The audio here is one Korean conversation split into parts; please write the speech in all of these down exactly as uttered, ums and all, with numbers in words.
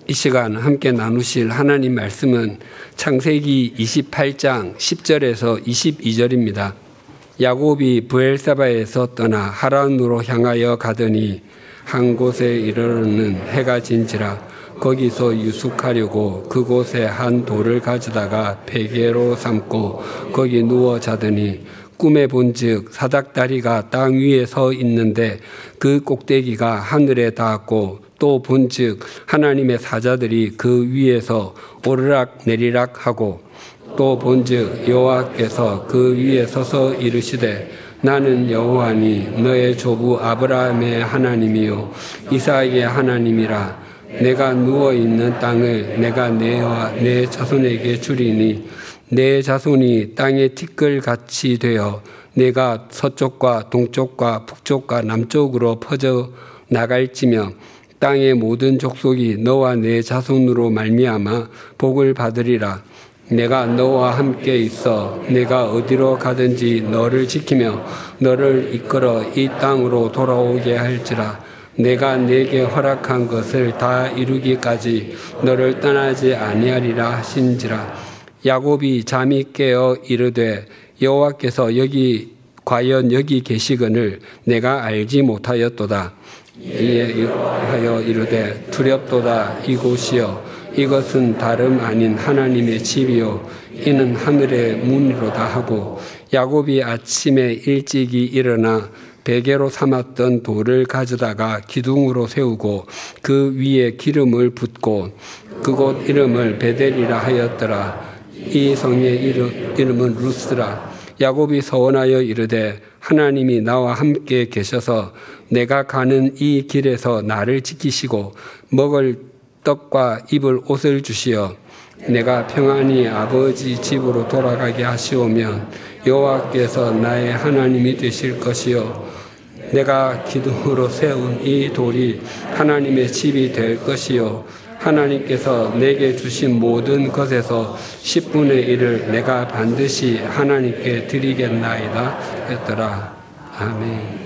이 시간 함께 나누실 하나님 말씀은 창세기 이십팔 장 십 절에서 이십이 절입니다. 야곱이 브엘사바에서 떠나 하란으로 향하여 가더니 한 곳에 이르러는 해가 진지라. 거기서 유숙하려고 그곳에 한 돌을 가져다가 베개로 삼고 거기 누워 자더니 꿈에 본즉 사닥다리가 땅 위에 서 있는데 그 꼭대기가 하늘에 닿았고 또 본즉 하나님의 사자들이 그 위에서 오르락 내리락 하고 또 본즉 여호와께서 그 위에 서서 이르시되 나는 여호와니 너의 조부 아브라함의 하나님이요 이삭의 하나님이라. 내가 누워있는 땅을 내가 내와 내 자손에게 주리니 내 자손이 땅의 티끌같이 되어 내가 서쪽과 동쪽과 북쪽과 남쪽으로 퍼져 나갈지며 땅의 모든 족속이 너와 내 자손으로 말미암아 복을 받으리라. 내가 너와 함께 있어 내가 어디로 가든지 너를 지키며 너를 이끌어 이 땅으로 돌아오게 할지라. 내가 네게 허락한 것을 다 이루기까지 너를 떠나지 아니하리라 하신지라. 야곱이 잠이 깨어 이르되 여호와께서 여기 과연 여기 계시거늘 내가 알지 못하였도다. 이에 하여 이르되 두렵도다. 이곳이여 이것은 다름 아닌 하나님의 집이요 이는 하늘의 문이로다 하고 야곱이 아침에 일찍이 일어나 베개로 삼았던 돌을 가져다가 기둥으로 세우고 그 위에 기름을 붓고 그곳 이름을 베델이라 하였더라. 이 성의 이름, 이름은 루스라. 야곱이 서원하여 이르되 하나님이 나와 함께 계셔서 내가 가는 이 길에서 나를 지키시고 먹을 떡과 입을 옷을 주시어 내가 평안히 아버지 집으로 돌아가게 하시오면 여호와께서 나의 하나님이 되실 것이요 내가 기둥으로 세운 이 돌이 하나님의 집이 될 것이요 하나님께서 내게 주신 모든 것에서 십분의 일을 내가 반드시 하나님께 드리겠나이다 했더라. 아멘.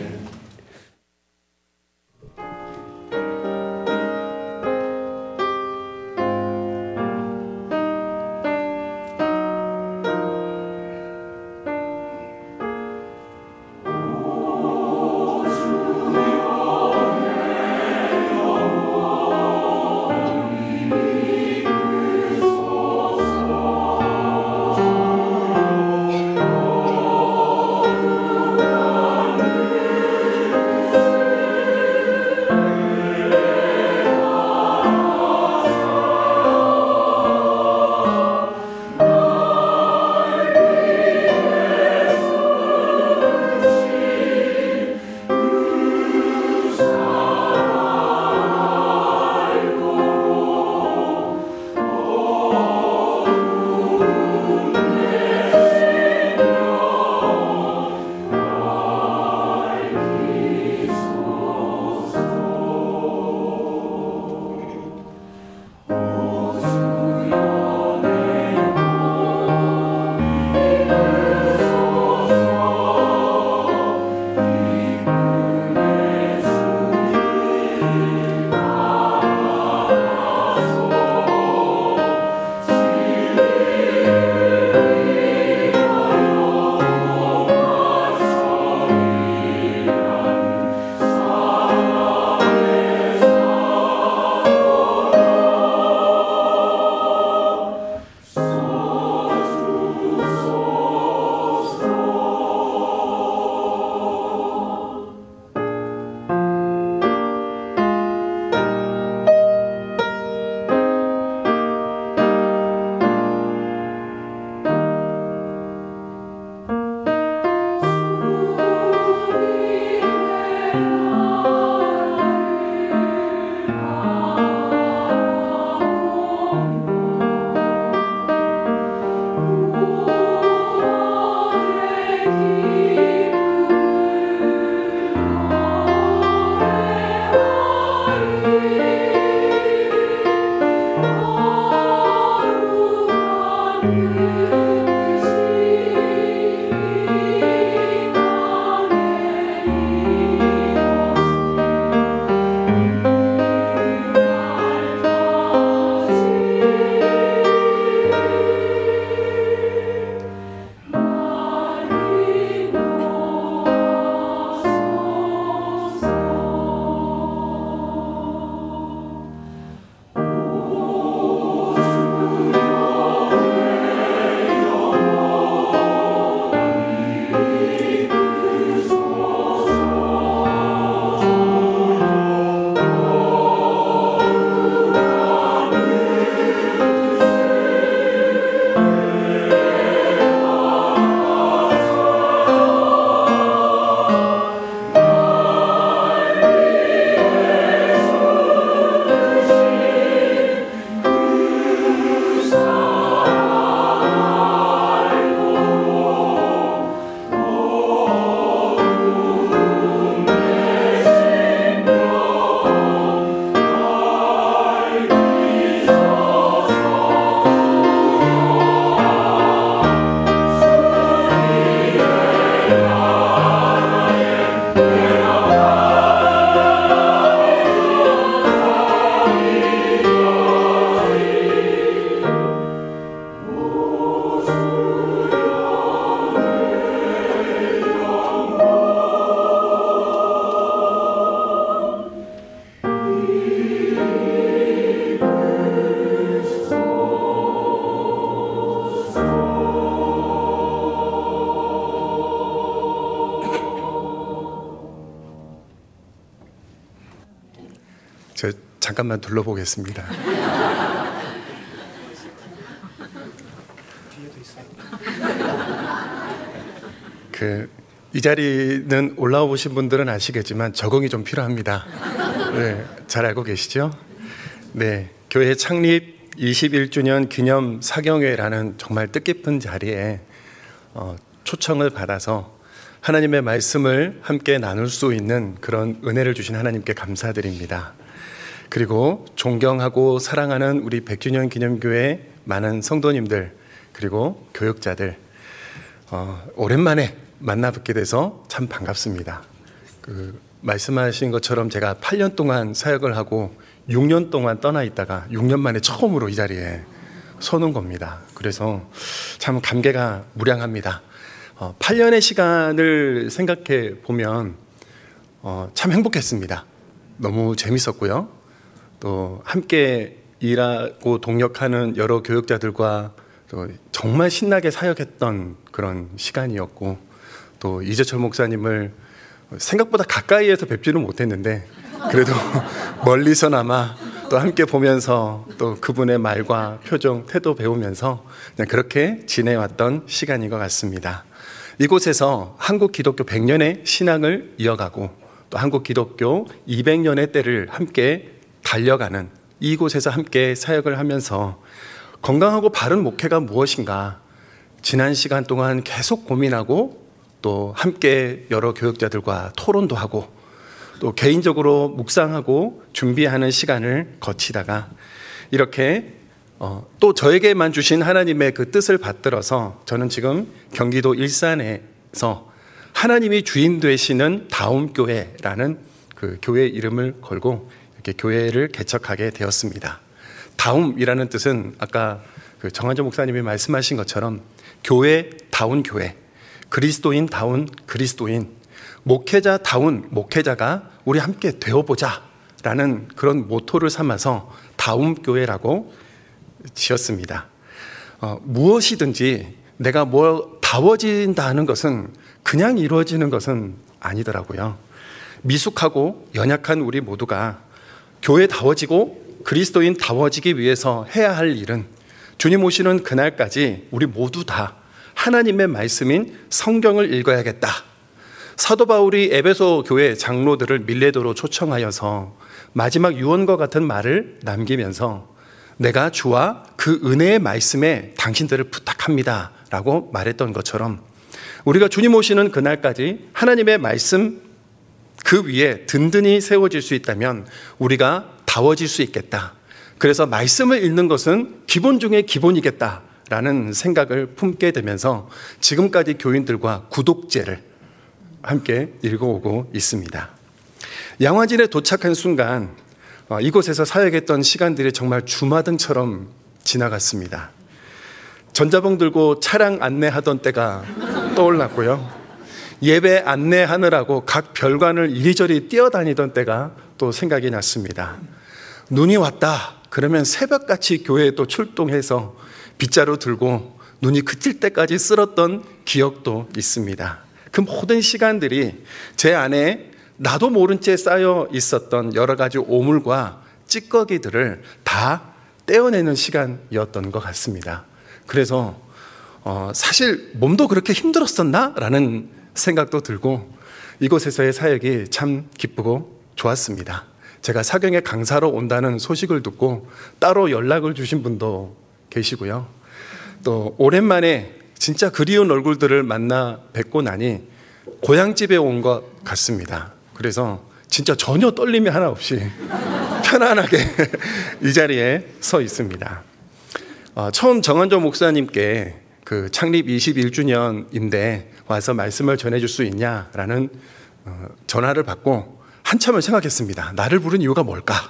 저 잠깐만 둘러보겠습니다. 그, 이 자리는 올라와 보신 분들은 아시겠지만 적응이 좀 필요합니다. 네, 잘 알고 계시죠? 네, 교회 창립 이십일 주년 기념 사경회라는 정말 뜻깊은 자리에 어, 초청을 받아서 하나님의 말씀을 함께 나눌 수 있는 그런 은혜를 주신 하나님께 감사드립니다. 그리고 존경하고 사랑하는 우리 백 주년 기념교회 많은 성도님들, 그리고 교육자들, 어, 오랜만에 만나 뵙게 돼서 참 반갑습니다. 그 말씀하신 것처럼 제가 팔 년 동안 사역을 하고 육 년 동안 떠나 있다가 육 년 만에 처음으로 이 자리에 서는 겁니다. 그래서 참 감개가 무량합니다. 어, 팔 년의 시간을 생각해 보면 어, 참 행복했습니다. 너무 재밌었고요. 또 함께 일하고 동역하는 여러 교육자들과 또 정말 신나게 사역했던 그런 시간이었고, 또 이재철 목사님을 생각보다 가까이에서 뵙지는 못했는데 그래도 멀리서나마 또 함께 보면서 또 그분의 말과 표정, 태도 배우면서 그냥 그렇게 지내왔던 시간인 것 같습니다. 이곳에서 한국 기독교 백 년의 신앙을 이어가고 또 한국 기독교 이백 년의 때를 함께 달려가는 이곳에서 함께 사역을 하면서 건강하고 바른 목회가 무엇인가 지난 시간 동안 계속 고민하고 또 함께 여러 교육자들과 토론도 하고 또 개인적으로 묵상하고 준비하는 시간을 거치다가 이렇게 어, 또 저에게만 주신 하나님의 그 뜻을 받들어서 저는 지금 경기도 일산에서 하나님이 주인 되시는 다움교회라는 그 교회 이름을 걸고 이렇게 교회를 개척하게 되었습니다. 다움이라는 뜻은 아까 그 정한조 목사님이 말씀하신 것처럼 교회다운 교회, 그리스도인다운 그리스도인, 목회자다운 목회자가 우리 함께 되어보자 라는 그런 모토를 삼아서 다움교회라고 지었습니다. 어, 무엇이든지 내가 뭐 다워진다는 것은 그냥 이루어지는 것은 아니더라고요. 미숙하고 연약한 우리 모두가 교회다워지고 그리스도인다워지기 위해서 해야 할 일은 주님 오시는 그날까지 우리 모두 다 하나님의 말씀인 성경을 읽어야겠다. 사도 바울이 에베소 교회 장로들을 밀레도로 초청하여서 마지막 유언과 같은 말을 남기면서 내가 주와 그 은혜의 말씀에 당신들을 부탁합니다 라고 말했던 것처럼 우리가 주님 오시는 그날까지 하나님의 말씀 그 위에 든든히 세워질 수 있다면 우리가 다워질 수 있겠다. 그래서 말씀을 읽는 것은 기본 중에 기본이겠다라는 생각을 품게 되면서 지금까지 교인들과 구독제를 함께 읽어오고 있습니다. 양화진에 도착한 순간 이곳에서 사역했던 시간들이 정말 주마등처럼 지나갔습니다. 전자봉 들고 차량 안내하던 때가 떠올랐고요. 예배 안내하느라고 각 별관을 이리저리 뛰어다니던 때가 또 생각이 났습니다. 눈이 왔다 그러면 새벽같이 교회에 또 출동해서 빗자루 들고 눈이 그칠 때까지 쓸었던 기억도 있습니다. 그 모든 시간들이 제 안에 나도 모른 채 쌓여 있었던 여러 가지 오물과 찌꺼기들을 다 떼어내는 시간이었던 것 같습니다. 그래서 어, 사실 몸도 그렇게 힘들었었나? 라는 생각도 들고 이곳에서의 사역이 참 기쁘고 좋았습니다. 제가 사경에 강사로 온다는 소식을 듣고 따로 연락을 주신 분도 계시고요. 또 오랜만에 진짜 그리운 얼굴들을 만나 뵙고 나니 고향집에 온 것 같습니다. 그래서 진짜 전혀 떨림이 하나 없이 편안하게 이 자리에 서 있습니다. 어, 처음 정한조 목사님께 그 창립 이십일 주년인데 와서 말씀을 전해줄 수 있냐라는 어, 전화를 받고 한참을 생각했습니다. 나를 부른 이유가 뭘까?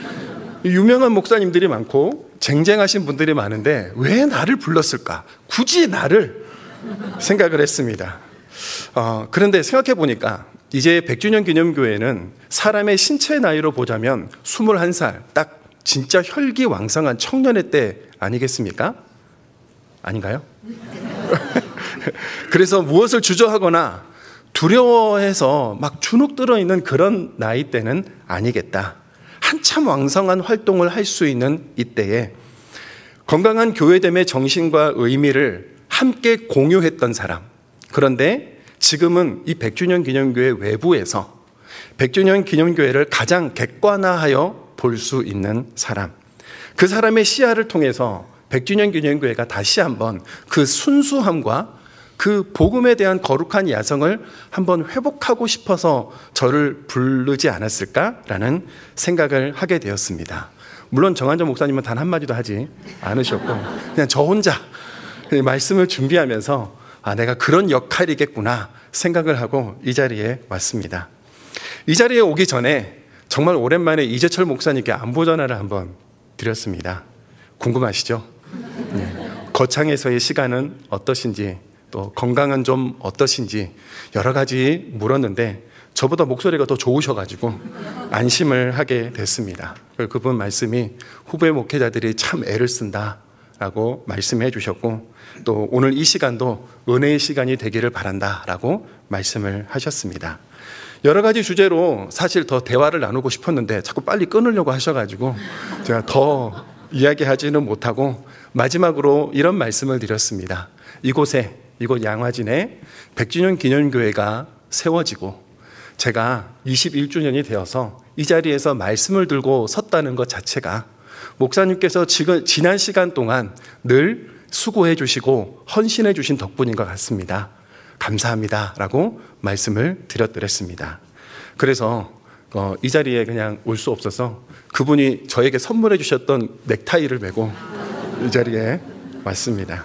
유명한 목사님들이 많고 쟁쟁하신 분들이 많은데 왜 나를 불렀을까? 굳이 나를 생각을 했습니다. 어, 그런데 생각해 보니까 이제 백 주년 기념교회는 사람의 신체 나이로 보자면 스물한 살 딱 진짜 혈기왕성한 청년의 때 아니겠습니까? 아닌가요? 그래서 무엇을 주저하거나 두려워해서 막 주눅 들어 있는 그런 나이 때는 아니겠다. 한참 왕성한 활동을 할 수 있는 이때에 건강한 교회됨의 정신과 의미를 함께 공유했던 사람. 그런데 지금은 이 백 주년 기념교회 외부에서 백 주년 기념교회를 가장 객관화하여 볼 수 있는 사람. 그 사람의 시야를 통해서 백 주년 기념교회가 다시 한번 그 순수함과 그 복음에 대한 거룩한 야성을 한번 회복하고 싶어서 저를 부르지 않았을까라는 생각을 하게 되었습니다. 물론 정한정 목사님은 단 한마디도 하지 않으셨고 그냥 저 혼자 말씀을 준비하면서 아, 내가 그런 역할이겠구나 생각을 하고 이 자리에 왔습니다. 이 자리에 오기 전에 정말 오랜만에 이재철 목사님께 안부 전화를 한번 드렸습니다. 궁금하시죠? 네. 거창에서의 시간은 어떠신지, 또 건강은 좀 어떠신지 여러 가지 물었는데 저보다 목소리가 더 좋으셔가지고 안심을 하게 됐습니다. 그분 말씀이 후배 목회자들이 참 애를 쓴다라고 말씀해 주셨고, 또 오늘 이 시간도 은혜의 시간이 되기를 바란다라고 말씀을 하셨습니다. 여러 가지 주제로 사실 더 대화를 나누고 싶었는데 자꾸 빨리 끊으려고 하셔가지고 제가 더 이야기하지는 못하고 마지막으로 이런 말씀을 드렸습니다. 이곳에, 이곳 양화진에 백 주년 기념교회가 세워지고 제가 이십일 주년이 되어서 이 자리에서 말씀을 들고 섰다는 것 자체가 목사님께서 지금 지난 시간 동안 늘 수고해 주시고 헌신해 주신 덕분인 것 같습니다. 감사합니다 라고 말씀을 드렸더랬습니다. 그래서 어, 이 자리에 그냥 올 수 없어서 그분이 저에게 선물해 주셨던 넥타이를 메고 이 자리에 왔습니다.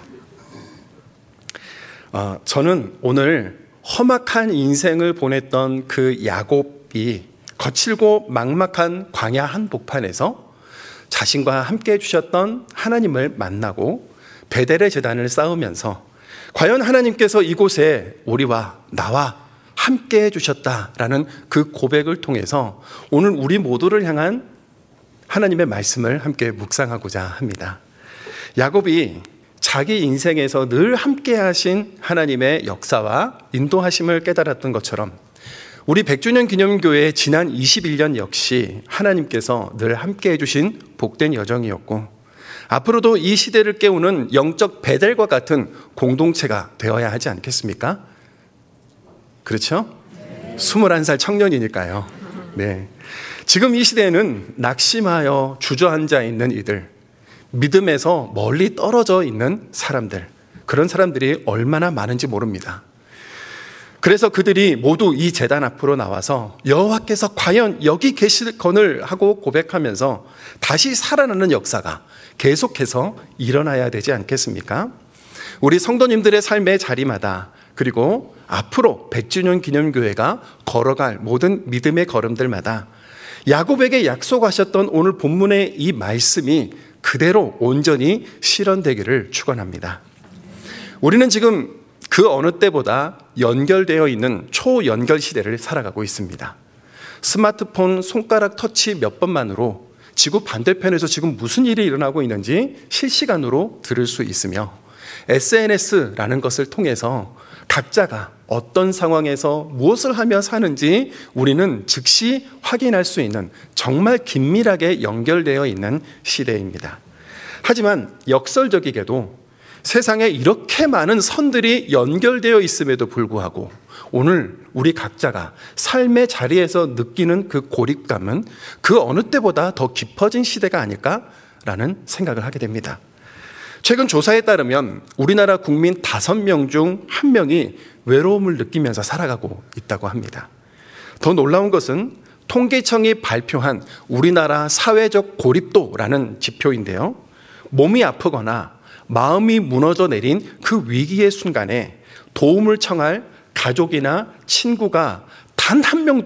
어, 저는 오늘 험악한 인생을 보냈던 그 야곱이 거칠고 막막한 광야 한복판에서 자신과 함께 해주셨던 하나님을 만나고 베델의 제단을 쌓으면서 과연 하나님께서 이곳에 우리와 나와 함께 해주셨다라는 그 고백을 통해서 오늘 우리 모두를 향한 하나님의 말씀을 함께 묵상하고자 합니다. 야곱이 자기 인생에서 늘 함께 하신 하나님의 역사와 인도하심을 깨달았던 것처럼 우리 백 주년 기념교회의 지난 이십일 년 역시 하나님께서 늘 함께 해주신 복된 여정이었고, 앞으로도 이 시대를 깨우는 영적 베델과 같은 공동체가 되어야 하지 않겠습니까? 그렇죠? 네. 스물한 살 청년이니까요. 네. 지금 이 시대에는 낙심하여 주저앉아 있는 이들, 믿음에서 멀리 떨어져 있는 사람들, 그런 사람들이 얼마나 많은지 모릅니다. 그래서 그들이 모두 이 제단 앞으로 나와서 여호와께서 과연 여기 계시거늘 하고 고백하면서 다시 살아나는 역사가 계속해서 일어나야 되지 않겠습니까? 우리 성도님들의 삶의 자리마다, 그리고 앞으로 백 주년 기념교회가 걸어갈 모든 믿음의 걸음들마다 야곱에게 약속하셨던 오늘 본문의 이 말씀이 그대로 온전히 실현되기를 축원합니다. 우리는 지금 그 어느 때보다 연결되어 있는 초연결 시대를 살아가고 있습니다. 스마트폰 손가락 터치 몇 번만으로 지구 반대편에서 지금 무슨 일이 일어나고 있는지 실시간으로 들을 수 있으며, 에스엔에스라는 것을 통해서 각자가 어떤 상황에서 무엇을 하며 사는지 우리는 즉시 확인할 수 있는 정말 긴밀하게 연결되어 있는 시대입니다. 하지만 역설적이게도 세상에 이렇게 많은 선들이 연결되어 있음에도 불구하고 오늘 우리 각자가 삶의 자리에서 느끼는 그 고립감은 그 어느 때보다 더 깊어진 시대가 아닐까라는 생각을 하게 됩니다. 최근 조사에 따르면 우리나라 국민 다섯 명 중 한 명이 외로움을 느끼면서 살아가고 있다고 합니다. 더 놀라운 것은 통계청이 발표한 우리나라 사회적 고립도라는 지표인데요. 몸이 아프거나 마음이 무너져 내린 그 위기의 순간에 도움을 청할 가족이나 친구가 단 한 명도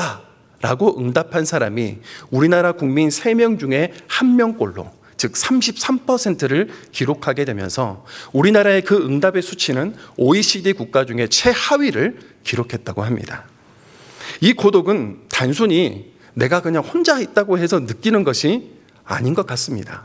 없다라고 응답한 사람이 우리나라 국민 세 명 중에 한 명꼴로, 즉 삼십삼 퍼센트를 기록하게 되면서 우리나라의 그 응답의 수치는 오이시디 국가 중에 최하위를 기록했다고 합니다. 이 고독은 단순히 내가 그냥 혼자 있다고 해서 느끼는 것이 아닌 것 같습니다.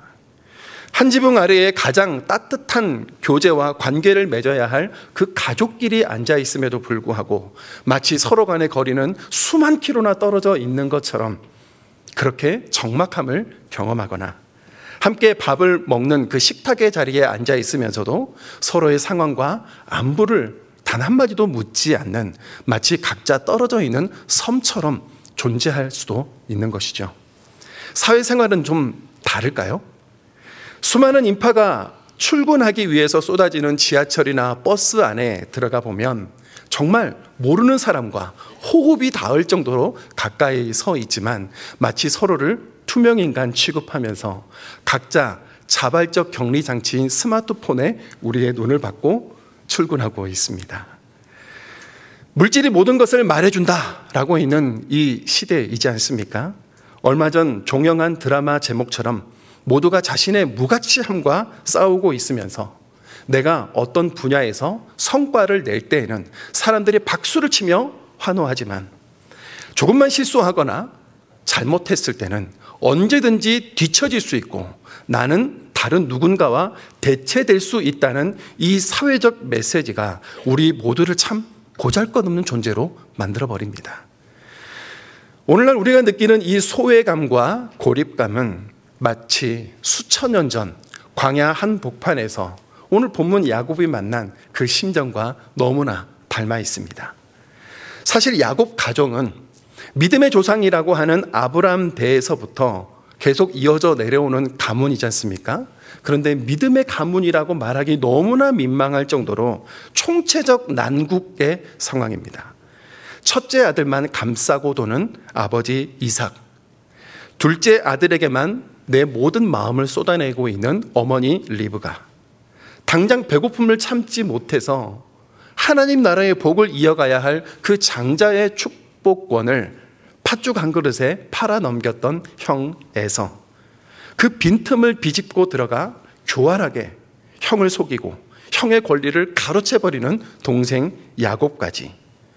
한 지붕 아래에 가장 따뜻한 교제와 관계를 맺어야 할 그 가족끼리 앉아 있음에도 불구하고 마치 서로 간의 거리는 수만 킬로나 떨어져 있는 것처럼 그렇게 적막함을 경험하거나 함께 밥을 먹는 그 식탁의 자리에 앉아 있으면서도 서로의 상황과 안부를 단 한마디도 묻지 않는 마치 각자 떨어져 있는 섬처럼 존재할 수도 있는 것이죠. 사회생활은 좀 다를까요? 수많은 인파가 출근하기 위해서 쏟아지는 지하철이나 버스 안에 들어가 보면 정말 모르는 사람과 호흡이 닿을 정도로 가까이 서 있지만 마치 서로를 투명인간 취급하면서 각자 자발적 격리 장치인 스마트폰에 우리의 눈을 받고 출근하고 있습니다. 물질이 모든 것을 말해준다라고 있는 이 시대이지 않습니까? 얼마 전 종영한 드라마 제목처럼 모두가 자신의 무가치함과 싸우고 있으면서 내가 어떤 분야에서 성과를 낼 때에는 사람들이 박수를 치며 환호하지만 조금만 실수하거나 잘못했을 때는 언제든지 뒤처질 수 있고 나는 다른 누군가와 대체될 수 있다는 이 사회적 메시지가 우리 모두를 참 보잘것없는 존재로 만들어버립니다. 오늘날 우리가 느끼는 이 소외감과 고립감은 마치 수천 년 전 광야 한복판에서 오늘 본문 야곱이 만난 그 심정과 너무나 닮아 있습니다. 사실 야곱 가정은 믿음의 조상이라고 하는 아브라함 대에서부터 계속 이어져 내려오는 가문이지 않습니까? 그런데 믿음의 가문이라고 말하기 너무나 민망할 정도로 총체적 난국의 상황입니다. 첫째 아들만 감싸고 도는 아버지 이삭, 둘째 아들에게만 내 모든 마음을 쏟아내고 있는 어머니 리브가, 당장 배고픔을 참지 못해서 하나님 나라의 복을 이어가야 할 그 장자의 축복권을 팥죽 한 그릇에 팔아 넘겼던 형 에서, 그 빈틈을 비집고 들어가 교활하게 형을 속이고 형의 권리를 가로채버리는 동생 야곱까지,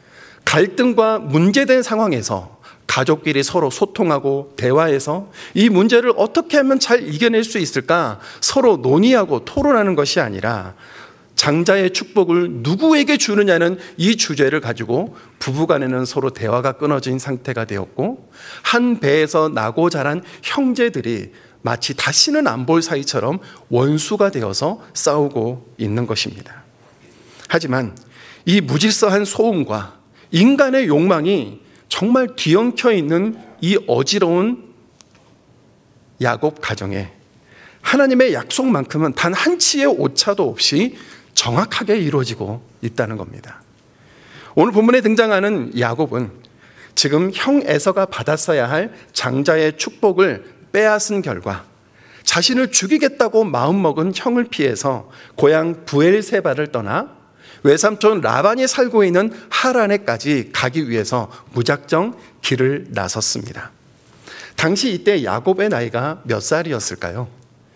갈등과 문제된 상황에서 가족끼리 서로 소통하고 대화해서 이 문제를 어떻게 하면 잘 이겨낼 수 있을까 서로 논의하고 토론하는 것이 아니라 장자의 축복을 누구에게 주느냐는 이 주제를 가지고 부부간에는 서로 대화가 끊어진 상태가 되었고, 한 배에서 나고 자란 형제들이 마치 다시는 안 볼 사이처럼 원수가 되어서 싸우고 있는 것입니다. 하지만 이 무질서한 소음과 인간의 욕망이 정말 뒤엉켜 있는 이 어지러운 야곱 가정에 하나님의 약속만큼은 단 한 치의 오차도 없이 정확하게 이루어지고 있다는 겁니다. 오늘 본문에 등장하는 야곱은 지금 형 에서가 받았어야 할 장자의 축복을 빼앗은 결과 자신을 죽이겠다고 마음먹은 형을 피해서 고향 브엘세바를 떠나 외삼촌 라반이 살고 있는 하란에까지 가기 위해서 무작정 길을 나섰습니다. 당시 이때 야곱의 나이가 몇 살이었을까요?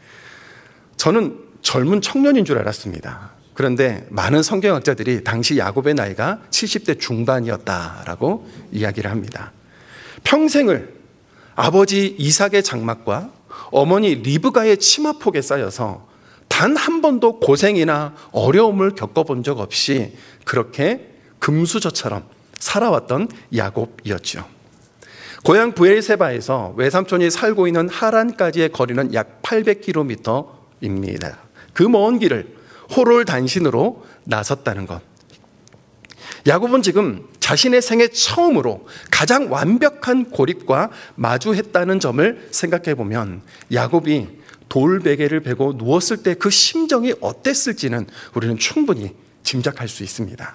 저는 젊은 청년인 줄 알았습니다. 그런데 많은 성경학자들이 당시 야곱의 나이가 칠십 대 중반이었다라고 이야기를 합니다. 평생을 아버지 이삭의 장막과 어머니 리브가의 치마폭에 쌓여서 단 한 번도 고생이나 어려움을 겪어본 적 없이 그렇게 금수저처럼 살아왔던 야곱이었죠. 고향 브엘세바에서 외삼촌이 살고 있는 하란까지의 거리는 약 팔백 킬로미터입니다. 그 먼 길을 호롤단신으로 나섰다는 것. 야곱은 지금 자신의 생애 처음으로 가장 완벽한 고립과 마주했다는 점을 생각해 보면 야곱이 돌베개를 베고 누웠을 때 그 심정이 어땠을지는 우리는 충분히 짐작할 수 있습니다.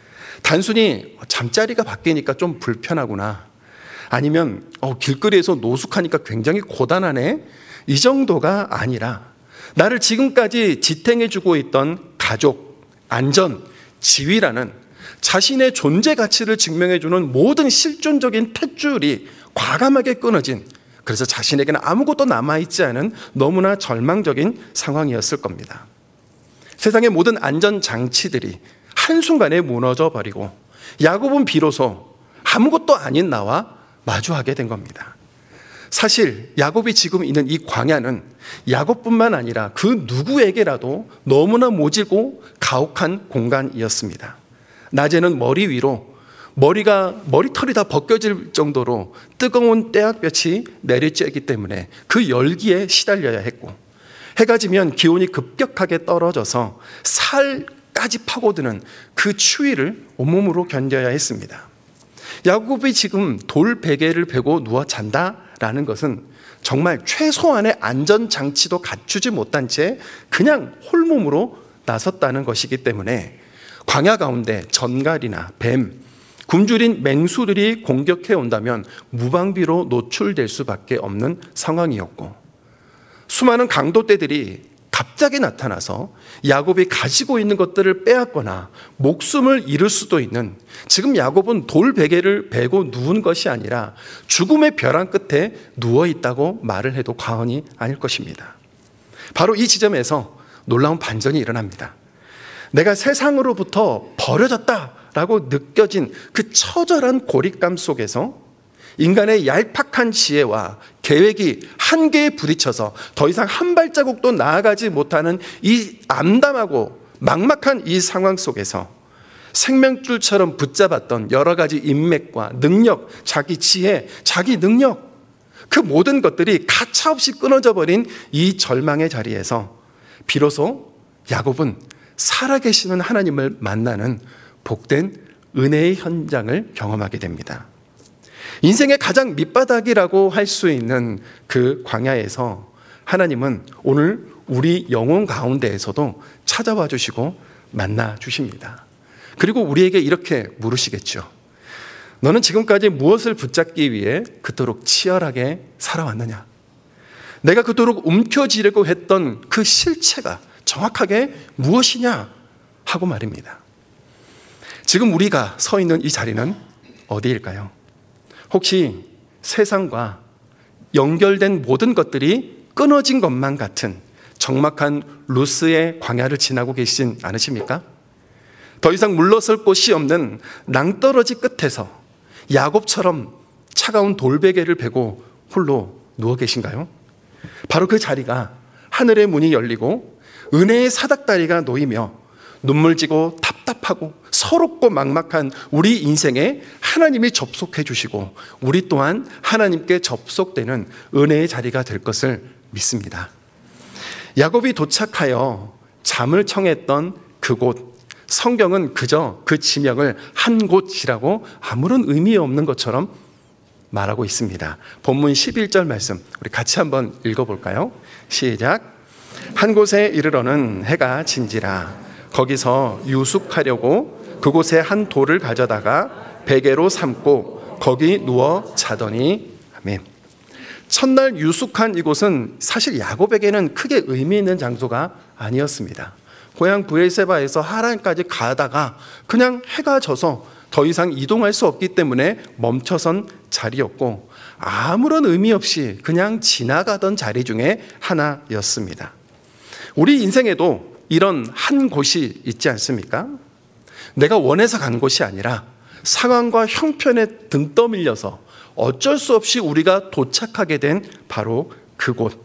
단순히 잠자리가 바뀌니까 좀 불편하구나, 아니면 어, 길거리에서 노숙하니까 굉장히 고단하네, 이 정도가 아니라 나를 지금까지 지탱해주고 있던 가족, 안전, 지위라는 자신의 존재 가치를 증명해주는 모든 실존적인 탯줄이 과감하게 끊어진, 그래서 자신에게는 아무것도 남아있지 않은 너무나 절망적인 상황이었을 겁니다. 세상의 모든 안전장치들이 한순간에 무너져 버리고 야곱은 비로소 아무것도 아닌 나와 마주하게 된 겁니다. 사실 야곱이 지금 있는 이 광야는 야곱뿐만 아니라 그 누구에게라도 너무나 모질고 가혹한 공간이었습니다. 낮에는 머리 위로 머리가 머리털이 다 벗겨질 정도로 뜨거운 떼약볕이 내리쬐기 때문에 그 열기에 시달려야 했고, 해가 지면 기온이 급격하게 떨어져서 살까지 파고드는 그 추위를 온몸으로 견뎌야 했습니다. 야곱이 지금 돌 베개를 베고 누워 잔다라는 것은 정말 최소한의 안전장치도 갖추지 못한 채 그냥 홀몸으로 나섰다는 것이기 때문에 광야 가운데 전갈이나 뱀, 굶주린 맹수들이 공격해 온다면 무방비로 노출될 수밖에 없는 상황이었고, 수많은 강도떼들이 갑자기 나타나서 야곱이 가지고 있는 것들을 빼앗거나 목숨을 잃을 수도 있는, 지금 야곱은 돌 베개를 베고 누운 것이 아니라 죽음의 벼랑 끝에 누워 있다고 말을 해도 과언이 아닐 것입니다. 바로 이 지점에서 놀라운 반전이 일어납니다. 내가 세상으로부터 버려졌다라고 느껴진 그 처절한 고립감 속에서 인간의 얄팍한 지혜와 계획이 한계에 부딪혀서 더 이상 한 발자국도 나아가지 못하는 이 암담하고 막막한 이 상황 속에서 생명줄처럼 붙잡았던 여러 가지 인맥과 능력, 자기 지혜, 자기 능력, 그 모든 것들이 가차없이 끊어져 버린 이 절망의 자리에서 비로소 야곱은 살아계시는 하나님을 만나는 복된 은혜의 현장을 경험하게 됩니다. 인생의 가장 밑바닥이라고 할 수 있는 그 광야에서 하나님은 오늘 우리 영혼 가운데에서도 찾아와 주시고 만나 주십니다. 그리고 우리에게 이렇게 물으시겠죠. 너는 지금까지 무엇을 붙잡기 위해 그토록 치열하게 살아왔느냐? 내가 그토록 움켜쥐려고 했던 그 실체가 정확하게 무엇이냐? 하고 말입니다. 지금 우리가 서 있는 이 자리는 어디일까요? 혹시 세상과 연결된 모든 것들이 끊어진 것만 같은 적막한 루스의 광야를 지나고 계시진 않으십니까? 더 이상 물러설 곳이 없는 낭떠러지 끝에서 야곱처럼 차가운 돌베개를 베고 홀로 누워 계신가요? 바로 그 자리가 하늘의 문이 열리고 은혜의 사닥다리가 놓이며 눈물지고 답답하고 서럽고 막막한 우리 인생에 하나님이 접속해 주시고 우리 또한 하나님께 접속되는 은혜의 자리가 될 것을 믿습니다. 야곱이 도착하여 잠을 청했던 그곳, 성경은 그저 그 지명을 한 곳이라고 아무런 의미 없는 것처럼 말하고 있습니다. 본문 십일 절 말씀 우리 같이 한번 읽어볼까요? 시작. 한 곳에 이르러는 해가 진지라. 거기서 유숙하려고 그곳에 한 돌을 가져다가 베개로 삼고 거기 누워 자더니. 아멘. 첫날 유숙한 이곳은 사실 야곱에게는 크게 의미 있는 장소가 아니었습니다. 고향 브엘세바에서 하란까지 가다가 그냥 해가 져서 더 이상 이동할 수 없기 때문에 멈춰선 자리였고 아무런 의미 없이 그냥 지나가던 자리 중에 하나였습니다. 우리 인생에도 이런 한 곳이 있지 않습니까? 내가 원해서 간 곳이 아니라 상황과 형편에 등 떠밀려서 어쩔 수 없이 우리가 도착하게 된 바로 그곳.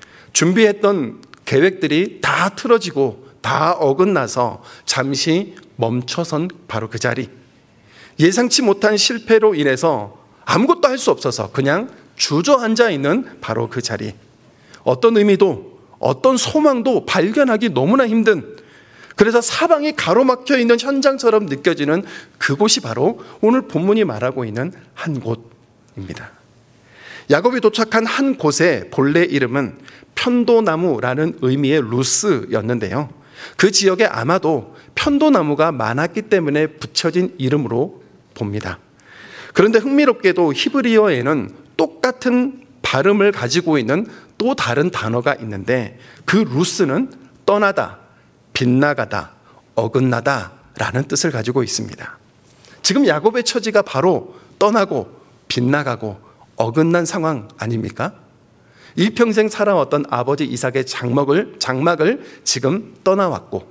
준비했던 계획들이 다 틀어지고 다 어긋나서 잠시 멈춰선 바로 그 자리. 예상치 못한 실패로 인해서 아무것도 할 수 없어서 그냥 주저앉아 있는 바로 그 자리. 어떤 의미도 어떤 소망도 발견하기 너무나 힘든, 그래서 사방이 가로막혀 있는 현장처럼 느껴지는 그곳이 바로 오늘 본문이 말하고 있는 한 곳입니다. 야곱이 도착한 한 곳의 본래 이름은 편도나무라는 의미의 루스였는데요. 그 지역에 아마도 편도나무가 많았기 때문에 붙여진 이름으로 봅니다. 그런데 흥미롭게도 히브리어에는 똑같은 발음을 가지고 있는 또 다른 단어가 있는데 그 루스는 떠나다, 빗나가다, 어긋나다 라는 뜻을 가지고 있습니다. 지금 야곱의 처지가 바로 떠나고 빗나가고 어긋난 상황 아닙니까? 일평생 살아왔던 아버지 이삭의 장막을, 장막을 지금 떠나왔고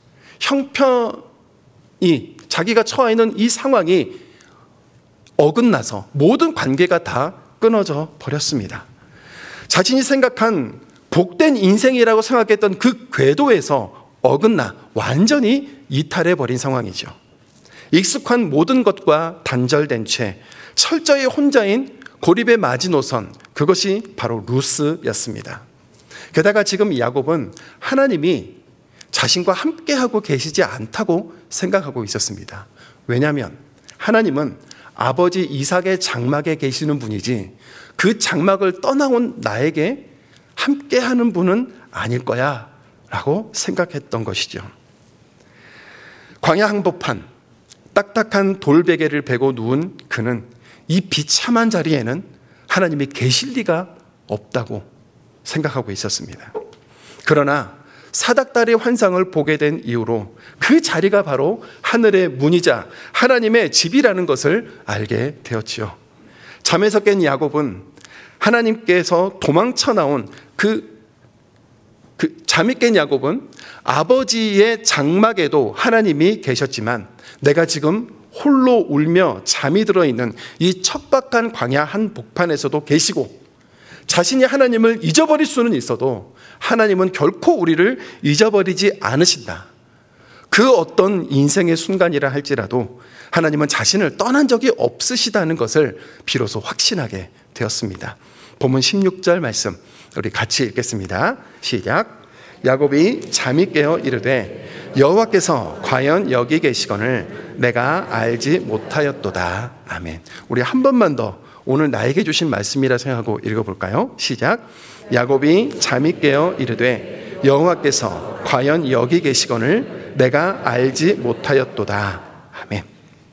형편이 자기가 처해 있는 이 상황이 어긋나서 모든 관계가 다 끊어져 버렸습니다. 자신이 생각한 복된 인생이라고 생각했던 그 궤도에서 어긋나 완전히 이탈해 버린 상황이죠. 익숙한 모든 것과 단절된 채 철저히 혼자인 고립의 마지노선, 그것이 바로 루스였습니다. 게다가 지금 야곱은 하나님이 자신과 함께하고 계시지 않다고 생각하고 있었습니다. 왜냐하면 하나님은 아버지 이삭의 장막에 계시는 분이지 그 장막을 떠나온 나에게 함께하는 분은 아닐 거야 라고 생각했던 것이죠. 광야 한복판 딱딱한 돌베개를 베고 누운 그는 이 비참한 자리에는 하나님이 계실 리가 없다고 생각하고 있었습니다. 그러나 사닥다리 환상을 보게 된 이후로 그 자리가 바로 하늘의 문이자 하나님의 집이라는 것을 알게 되었지요. 잠에서 깬 야곱은 하나님께서 도망쳐 나온 그, 그 잠이 깬 야곱은 아버지의 장막에도 하나님이 계셨지만 내가 지금 홀로 울며 잠이 들어있는 이 척박한 광야 한복판에서도 계시고 자신이 하나님을 잊어버릴 수는 있어도 하나님은 결코 우리를 잊어버리지 않으신다. 그 어떤 인생의 순간이라 할지라도 하나님은 자신을 떠난 적이 없으시다는 것을 비로소 확신하게 되었습니다. 본문 십육 절 말씀 우리 같이 읽겠습니다. 시작. 야곱이 잠이 깨어 이르되 여호와께서 과연 여기 계시거늘 내가 알지 못하였도다. 아멘. 우리 한 번만 더 오늘 나에게 주신 말씀이라 생각하고 읽어볼까요? 시작. 야곱이 잠이 깨어 이르되 여호와께서 과연 여기 계시거늘 내가 알지 못하였도다. 아멘.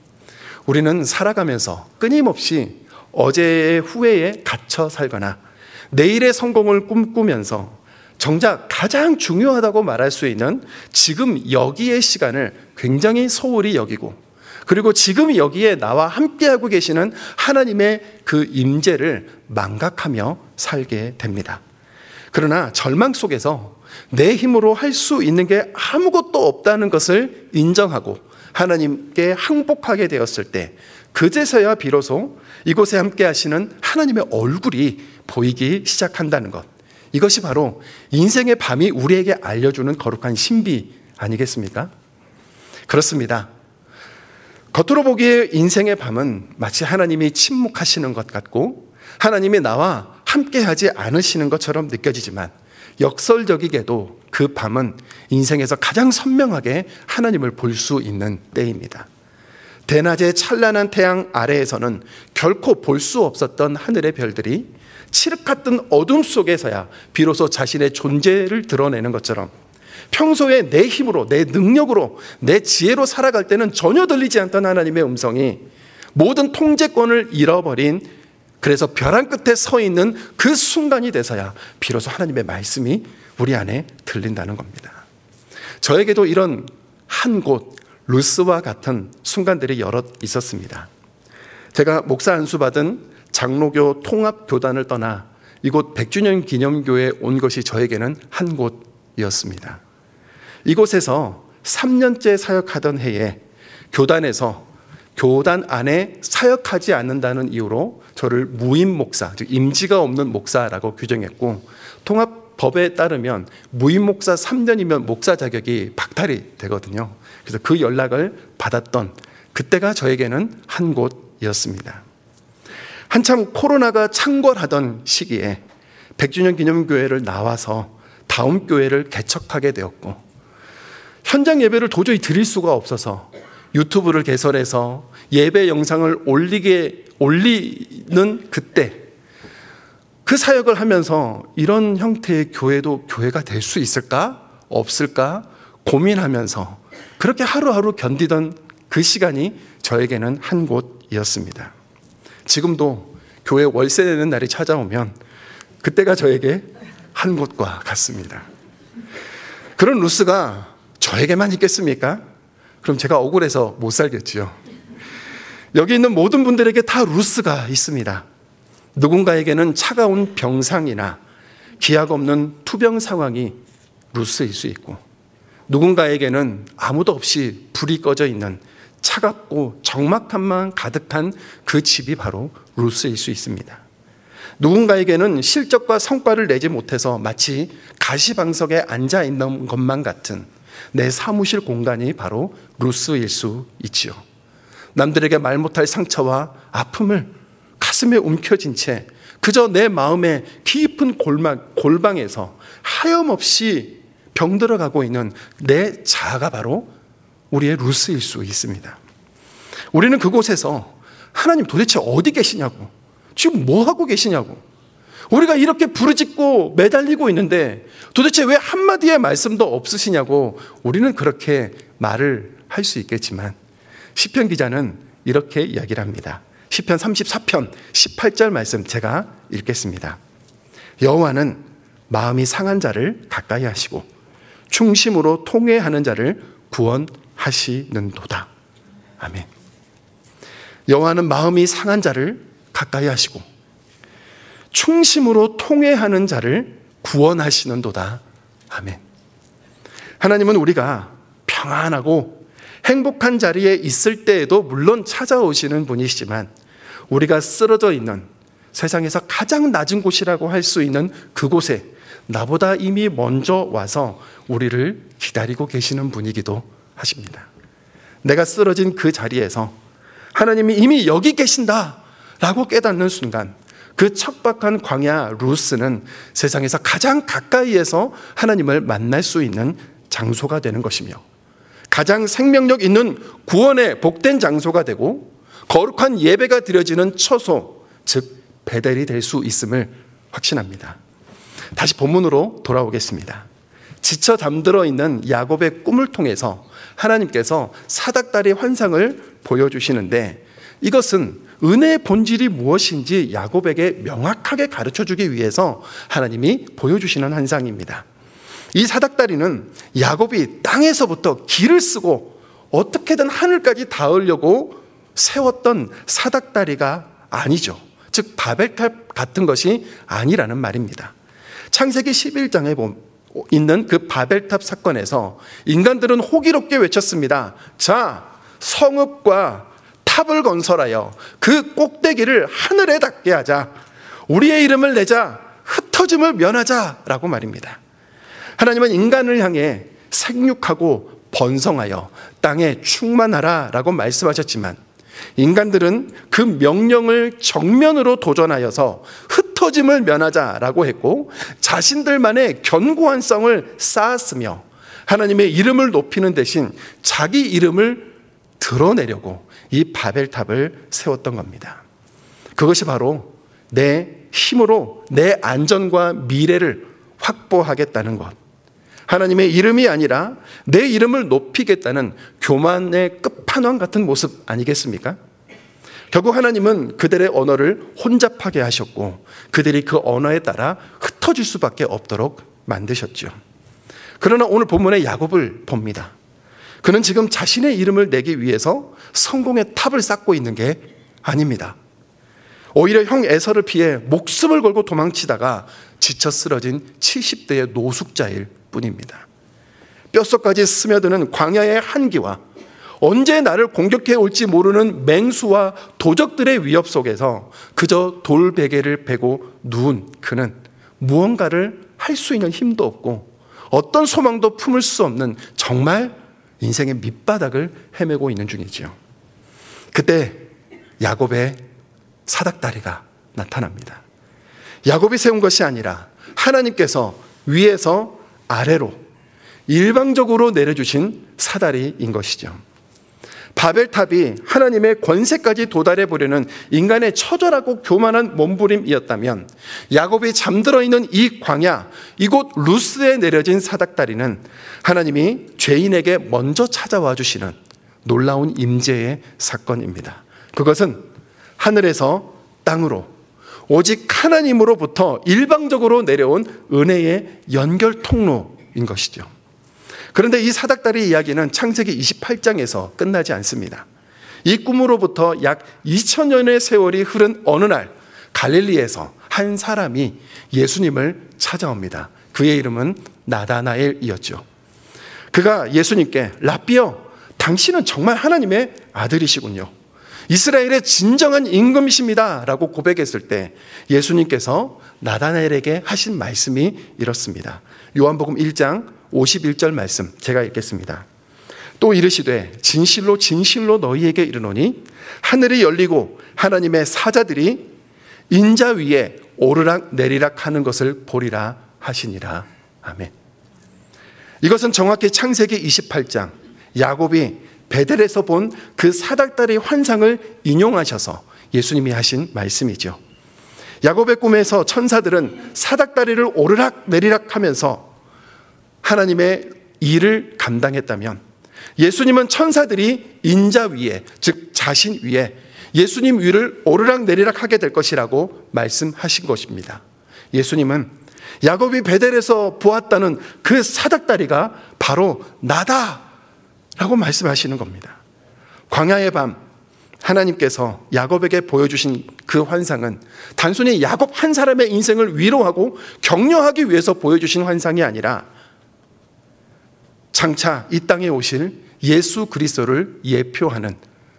우리는 살아가면서 끊임없이 어제의 후회에 갇혀 살거나 내일의 성공을 꿈꾸면서 정작 가장 중요하다고 말할 수 있는 지금 여기의 시간을 굉장히 소홀히 여기고 그리고 지금 여기에 나와 함께하고 계시는 하나님의 그 임재를 망각하며 살게 됩니다. 그러나 절망 속에서 내 힘으로 할 수 있는 게 아무것도 없다는 것을 인정하고 하나님께 항복하게 되었을 때 그제서야 비로소 이곳에 함께 하시는 하나님의 얼굴이 보이기 시작한다는 것. 이것이 바로 인생의 밤이 우리에게 알려주는 거룩한 신비 아니겠습니까? 그렇습니다. 겉으로 보기에 인생의 밤은 마치 하나님이 침묵하시는 것 같고 하나님이 나와 함께하지 않으시는 것처럼 느껴지지만 역설적이게도 그 밤은 인생에서 가장 선명하게 하나님을 볼 수 있는 때입니다. 대낮의 찬란한 태양 아래에서는 결코 볼 수 없었던 하늘의 별들이 칠흑 같은 어둠 속에서야 비로소 자신의 존재를 드러내는 것처럼 평소에 내 힘으로, 내 능력으로, 내 지혜로 살아갈 때는 전혀 들리지 않던 하나님의 음성이 모든 통제권을 잃어버린 그래서 벼랑 끝에 서 있는 그 순간이 돼서야 비로소 하나님의 말씀이 우리 안에 들린다는 겁니다. 저에게도 이런 한 곳 루스와 같은 순간들이 여럿 있었습니다. 제가 목사 안수 받은 장로교 통합교단을 떠나 이곳 백 주년 기념교회에 온 것이 저에게는 한 곳이었습니다. 이곳에서 삼 년째 사역하던 해에 교단에서 교단 안에 사역하지 않는다는 이유로 저를 무임 목사, 즉 임지가 없는 목사라고 규정했고 통합법에 따르면 무임 목사 삼 년이면 목사 자격이 박탈이 되거든요. 그래서 그 연락을 받았던 그때가 저에게는 한 곳이었습니다. 한참 코로나가 창궐하던 시기에 백 주년 기념교회를 나와서 다음 교회를 개척하게 되었고 현장 예배를 도저히 드릴 수가 없어서 유튜브를 개설해서 예배 영상을 올리게 올리는 그때 그 사역을 하면서 이런 형태의 교회도 교회가 될 수 있을까? 없을까? 고민하면서 그렇게 하루하루 견디던 그 시간이 저에게는 한 곳이었습니다. 지금도 교회 월세 내는 날이 찾아오면 그때가 저에게 한 곳과 같습니다. 그런 루스가 저에게만 있겠습니까? 그럼 제가 억울해서 못 살겠지요. 여기 있는 모든 분들에게 다 루스가 있습니다. 누군가에게는 차가운 병상이나 기약 없는 투병 상황이 루스일 수 있고 누군가에게는 아무도 없이 불이 꺼져 있는 차갑고 적막함만 가득한 그 집이 바로 루스일 수 있습니다. 누군가에게는 실적과 성과를 내지 못해서 마치 가시방석에 앉아 있는 것만 같은 내 사무실 공간이 바로 루스일 수 있지요. 남들에게 말 못할 상처와 아픔을 가슴에 움켜쥔 채 그저 내 마음의 깊은 골막, 골방에서 하염없이 병들어가고 있는 내 자아가 바로 우리의 루스일 수 있습니다. 우리는 그곳에서 하나님 도대체 어디 계시냐고, 지금 뭐 하고 계시냐고, 우리가 이렇게 부르짖고 매달리고 있는데 도대체 왜 한마디의 말씀도 없으시냐고 우리는 그렇게 말을 할 수 있겠지만, 시편 기자는 이렇게 이야기를 합니다. 시편 삼십사 편 십팔 절 말씀 제가 읽겠습니다. 여호와는 마음이 상한 자를 가까이 하시고 충심으로 통회하는 자를 구원하시는도다. 아멘. 여호와는 마음이 상한 자를 가까이 하시고 충심으로 통회하는 자를 구원하시는도다. 아멘. 하나님은 우리가 평안하고 행복한 자리에 있을 때에도 물론 찾아오시는 분이시지만, 우리가 쓰러져 있는 세상에서 가장 낮은 곳이라고 할 수 있는 그곳에 나보다 이미 먼저 와서 우리를 기다리고 계시는 분이기도 하십니다. 내가 쓰러진 그 자리에서 하나님이 이미 여기 계신다라고 깨닫는 순간, 그 척박한 광야 루스는 세상에서 가장 가까이에서 하나님을 만날 수 있는 장소가 되는 것이며, 가장 생명력 있는 구원의 복된 장소가 되고 거룩한 예배가 드려지는 처소, 즉 베델이 될 수 있음을 확신합니다. 다시 본문으로 돌아오겠습니다. 지쳐 잠들어 있는 야곱의 꿈을 통해서 하나님께서 사닥다리 환상을 보여주시는데, 이것은 은혜의 본질이 무엇인지 야곱에게 명확하게 가르쳐주기 위해서 하나님이 보여주시는 환상입니다. 이 사닥다리는 야곱이 땅에서부터 길을 쓰고 어떻게든 하늘까지 닿으려고 세웠던 사닥다리가 아니죠. 즉 바벨탑 같은 것이 아니라는 말입니다. 창세기 십일 장에 있는 그 바벨탑 사건에서 인간들은 호기롭게 외쳤습니다. 자, 성읍과 탑을 건설하여 그 꼭대기를 하늘에 닿게 하자. 우리의 이름을 내자. 흩어짐을 면하자라고 말입니다. 하나님은 인간을 향해 생육하고 번성하여 땅에 충만하라 라고 말씀하셨지만, 인간들은 그 명령을 정면으로 도전하여서 흩어짐을 면하자라고 했고, 자신들만의 견고한 성을 쌓았으며 하나님의 이름을 높이는 대신 자기 이름을 드러내려고 이 바벨탑을 세웠던 겁니다. 그것이 바로 내 힘으로 내 안전과 미래를 확보하겠다는 것, 하나님의 이름이 아니라 내 이름을 높이겠다는 교만의 끝판왕 같은 모습 아니겠습니까? 결국 하나님은 그들의 언어를 혼잡하게 하셨고 그들이 그 언어에 따라 흩어질 수밖에 없도록 만드셨죠. 그러나 오늘 본문의 야곱을 봅니다. 그는 지금 자신의 이름을 내기 위해서 성공의 탑을 쌓고 있는 게 아닙니다. 오히려 형 에서를 피해 목숨을 걸고 도망치다가 지쳐 쓰러진 칠십 대의 노숙자일 뿐입니다. 뼛속까지 스며드는 광야의 한기와 언제 나를 공격해 올지 모르는 맹수와 도적들의 위협 속에서 그저 돌베개를 베고 누운 그는 무언가를 할 수 있는 힘도 없고 어떤 소망도 품을 수 없는 정말 인생의 밑바닥을 헤매고 있는 중이지요. 그때 야곱의 사닥다리가 나타납니다. 야곱이 세운 것이 아니라 하나님께서 위에서 아래로 일방적으로 내려주신 사다리인 것이죠. 바벨탑이 하나님의 권세까지 도달해 보려는 인간의 처절하고 교만한 몸부림이었다면, 야곱이 잠들어 있는 이 광야, 이곳 루스에 내려진 사닥다리는 하나님이 죄인에게 먼저 찾아와 주시는 놀라운 임재의 사건입니다. 그것은 하늘에서 땅으로 오직 하나님으로부터 일방적으로 내려온 은혜의 연결 통로인 것이죠. 그런데 이 사닥다리 이야기는 창세기 이십팔 장에서 끝나지 않습니다. 이 꿈으로부터 약 이천 년의 세월이 흐른 어느 날 갈릴리에서 한 사람이 예수님을 찾아옵니다. 그의 이름은 나다나엘이었죠. 그가 예수님께 라삐여, 당신은 정말 하나님의 아들이시군요. 이스라엘의 진정한 임금이십니다 라고 고백했을 때 예수님께서 나다나엘에게 하신 말씀이 이렇습니다. 요한복음 일 장 오십일 절 말씀 제가 읽겠습니다. 또 이르시되 진실로 진실로 너희에게 이르노니 하늘이 열리고 하나님의 사자들이 인자 위에 오르락 내리락 하는 것을 보리라 하시니라. 아멘. 이것은 정확히 창세기 이십팔 장 야곱이 베델에서 본 그 사닥다리 환상을 인용하셔서 예수님이 하신 말씀이죠. 야곱의 꿈에서 천사들은 사닥다리를 오르락 내리락 하면서 하나님의 일을 감당했다면, 예수님은 천사들이 인자 위에, 즉 자신 위에 예수님 위를 오르락 내리락 하게 될 것이라고 말씀하신 것입니다. 예수님은 야곱이 베델에서 보았다는 그 사닥다리가 바로 나다 라고 말씀하시는 겁니다. 광야의 밤 하나님께서 야곱에게 보여주신 그 환상은 단순히 야곱 한 사람의 인생을 위로하고 격려하기 위해서 보여주신 환상이 아니라 장차 이 땅에 오실 예수 그리스도를 예표하는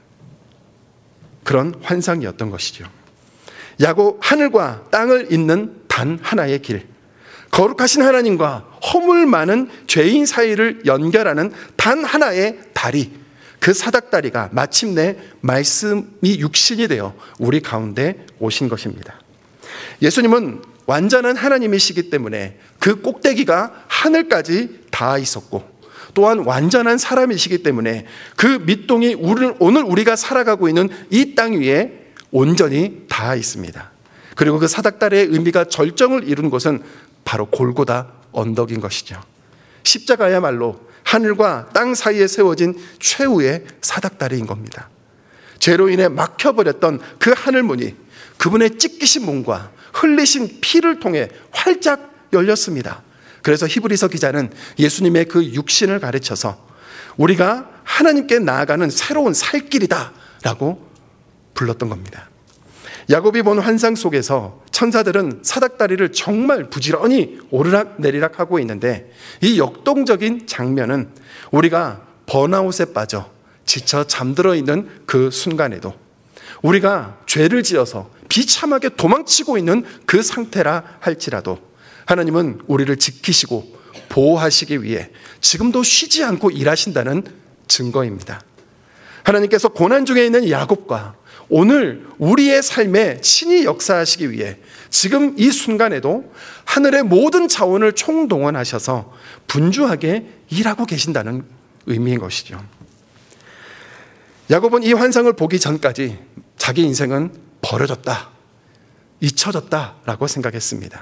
그런 환상이었던 것이죠. 야곱, 하늘과 땅을 잇는 단 하나의 길, 거룩하신 하나님과 허물 많은 죄인 사이를 연결하는 단 하나의 다리, 그 사닥다리가 마침내 말씀이 육신이 되어 우리 가운데 오신 것입니다. 예수님은 완전한 하나님이시기 때문에 그 꼭대기가 하늘까지 닿아 있었고, 또한 완전한 사람이시기 때문에 그 밑동이 오늘 우리가 살아가고 있는 이 땅 위에 온전히 닿아 있습니다. 그리고 그 사닥다리의 의미가 절정을 이룬 곳은 바로 골고다 언덕인 것이죠. 십자가야말로 하늘과 땅 사이에 세워진 최후의 사닥다리인 겁니다. 죄로 인해 막혀버렸던 그 하늘문이 그분의 찢기신 몸과 흘리신 피를 통해 활짝 열렸습니다. 그래서 히브리서 기자는 예수님의 그 육신을 가르쳐서 우리가 하나님께 나아가는 새로운 살길이다 라고 불렀던 겁니다. 야곱이 본 환상 속에서 천사들은 사닥다리를 정말 부지런히 오르락 내리락 하고 있는데, 이 역동적인 장면은 우리가 번아웃에 빠져 지쳐 잠들어 있는 그 순간에도, 우리가 죄를 지어서 비참하게 도망치고 있는 그 상태라 할지라도 하나님은 우리를 지키시고 보호하시기 위해 지금도 쉬지 않고 일하신다는 증거입니다. 하나님께서 고난 중에 있는 야곱과 오늘 우리의 삶에 친히 역사하시기 위해 지금 이 순간에도 하늘의 모든 자원을 총동원하셔서 분주하게 일하고 계신다는 의미인 것이죠. 야곱은 이 환상을 보기 전까지 자기 인생은 버려졌다, 잊혀졌다라고 생각했습니다.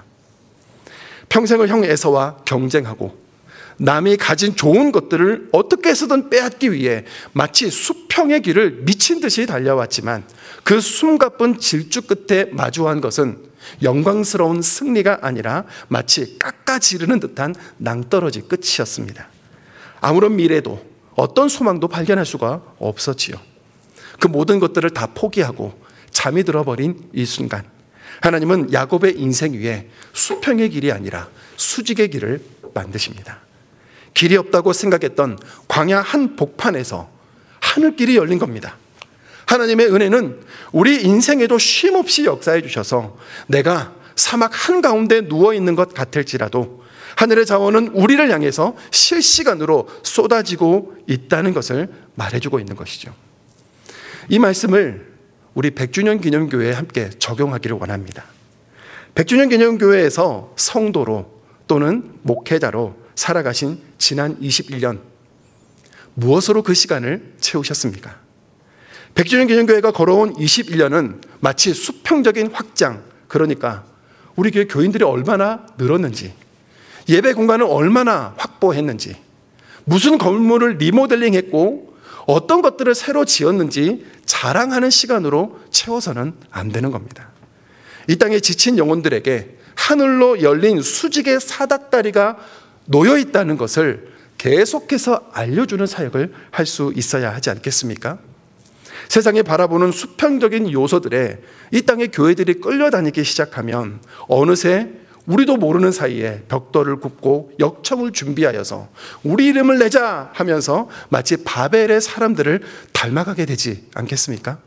평생을 형 에서와 경쟁하고 남이 가진 좋은 것들을 어떻게 해서든 빼앗기 위해 마치 수평의 길을 미친 듯이 달려왔지만, 그 숨가쁜 질주 끝에 마주한 것은 영광스러운 승리가 아니라 마치 깎아지르는 듯한 낭떠러지 끝이었습니다. 아무런 미래도 어떤 소망도 발견할 수가 없었지요. 그 모든 것들을 다 포기하고 잠이 들어버린 이 순간, 하나님은 야곱의 인생 위에 수평의 길이 아니라 수직의 길을 만드십니다. 길이 없다고 생각했던 광야 한 복판에서 하늘길이 열린 겁니다. 하나님의 은혜는 우리 인생에도 쉼없이 역사해 주셔서 내가 사막 한가운데 누워있는 것 같을지라도 하늘의 자원은 우리를 향해서 실시간으로 쏟아지고 있다는 것을 말해주고 있는 것이죠. 이 말씀을 우리 백 주년 기념교회에 함께 적용하기를 원합니다. 백 주년 기념교회에서 성도로 또는 목회자로 살아가신 지난 이십일 년, 무엇으로 그 시간을 채우셨습니까? 백 주년 기념교회가 걸어온 이십일 년은 마치 수평적인 확장, 그러니까 우리 교회 교인들이 얼마나 늘었는지, 예배 공간을 얼마나 확보했는지, 무슨 건물을 리모델링했고 어떤 것들을 새로 지었는지 자랑하는 시간으로 채워서는 안 되는 겁니다. 이 땅에 지친 영혼들에게 하늘로 열린 수직의 사닥다리가 놓여 있다는 것을 계속해서 알려주는 사역을 할 수 있어야 하지 않겠습니까? 세상에 바라보는 수평적인 요소들에 이 땅의 교회들이 끌려다니기 시작하면 어느새 우리도 모르는 사이에 벽돌을 굽고 역청을 준비하여서 우리 이름을 내자 하면서 마치 바벨의 사람들을 닮아가게 되지 않겠습니까?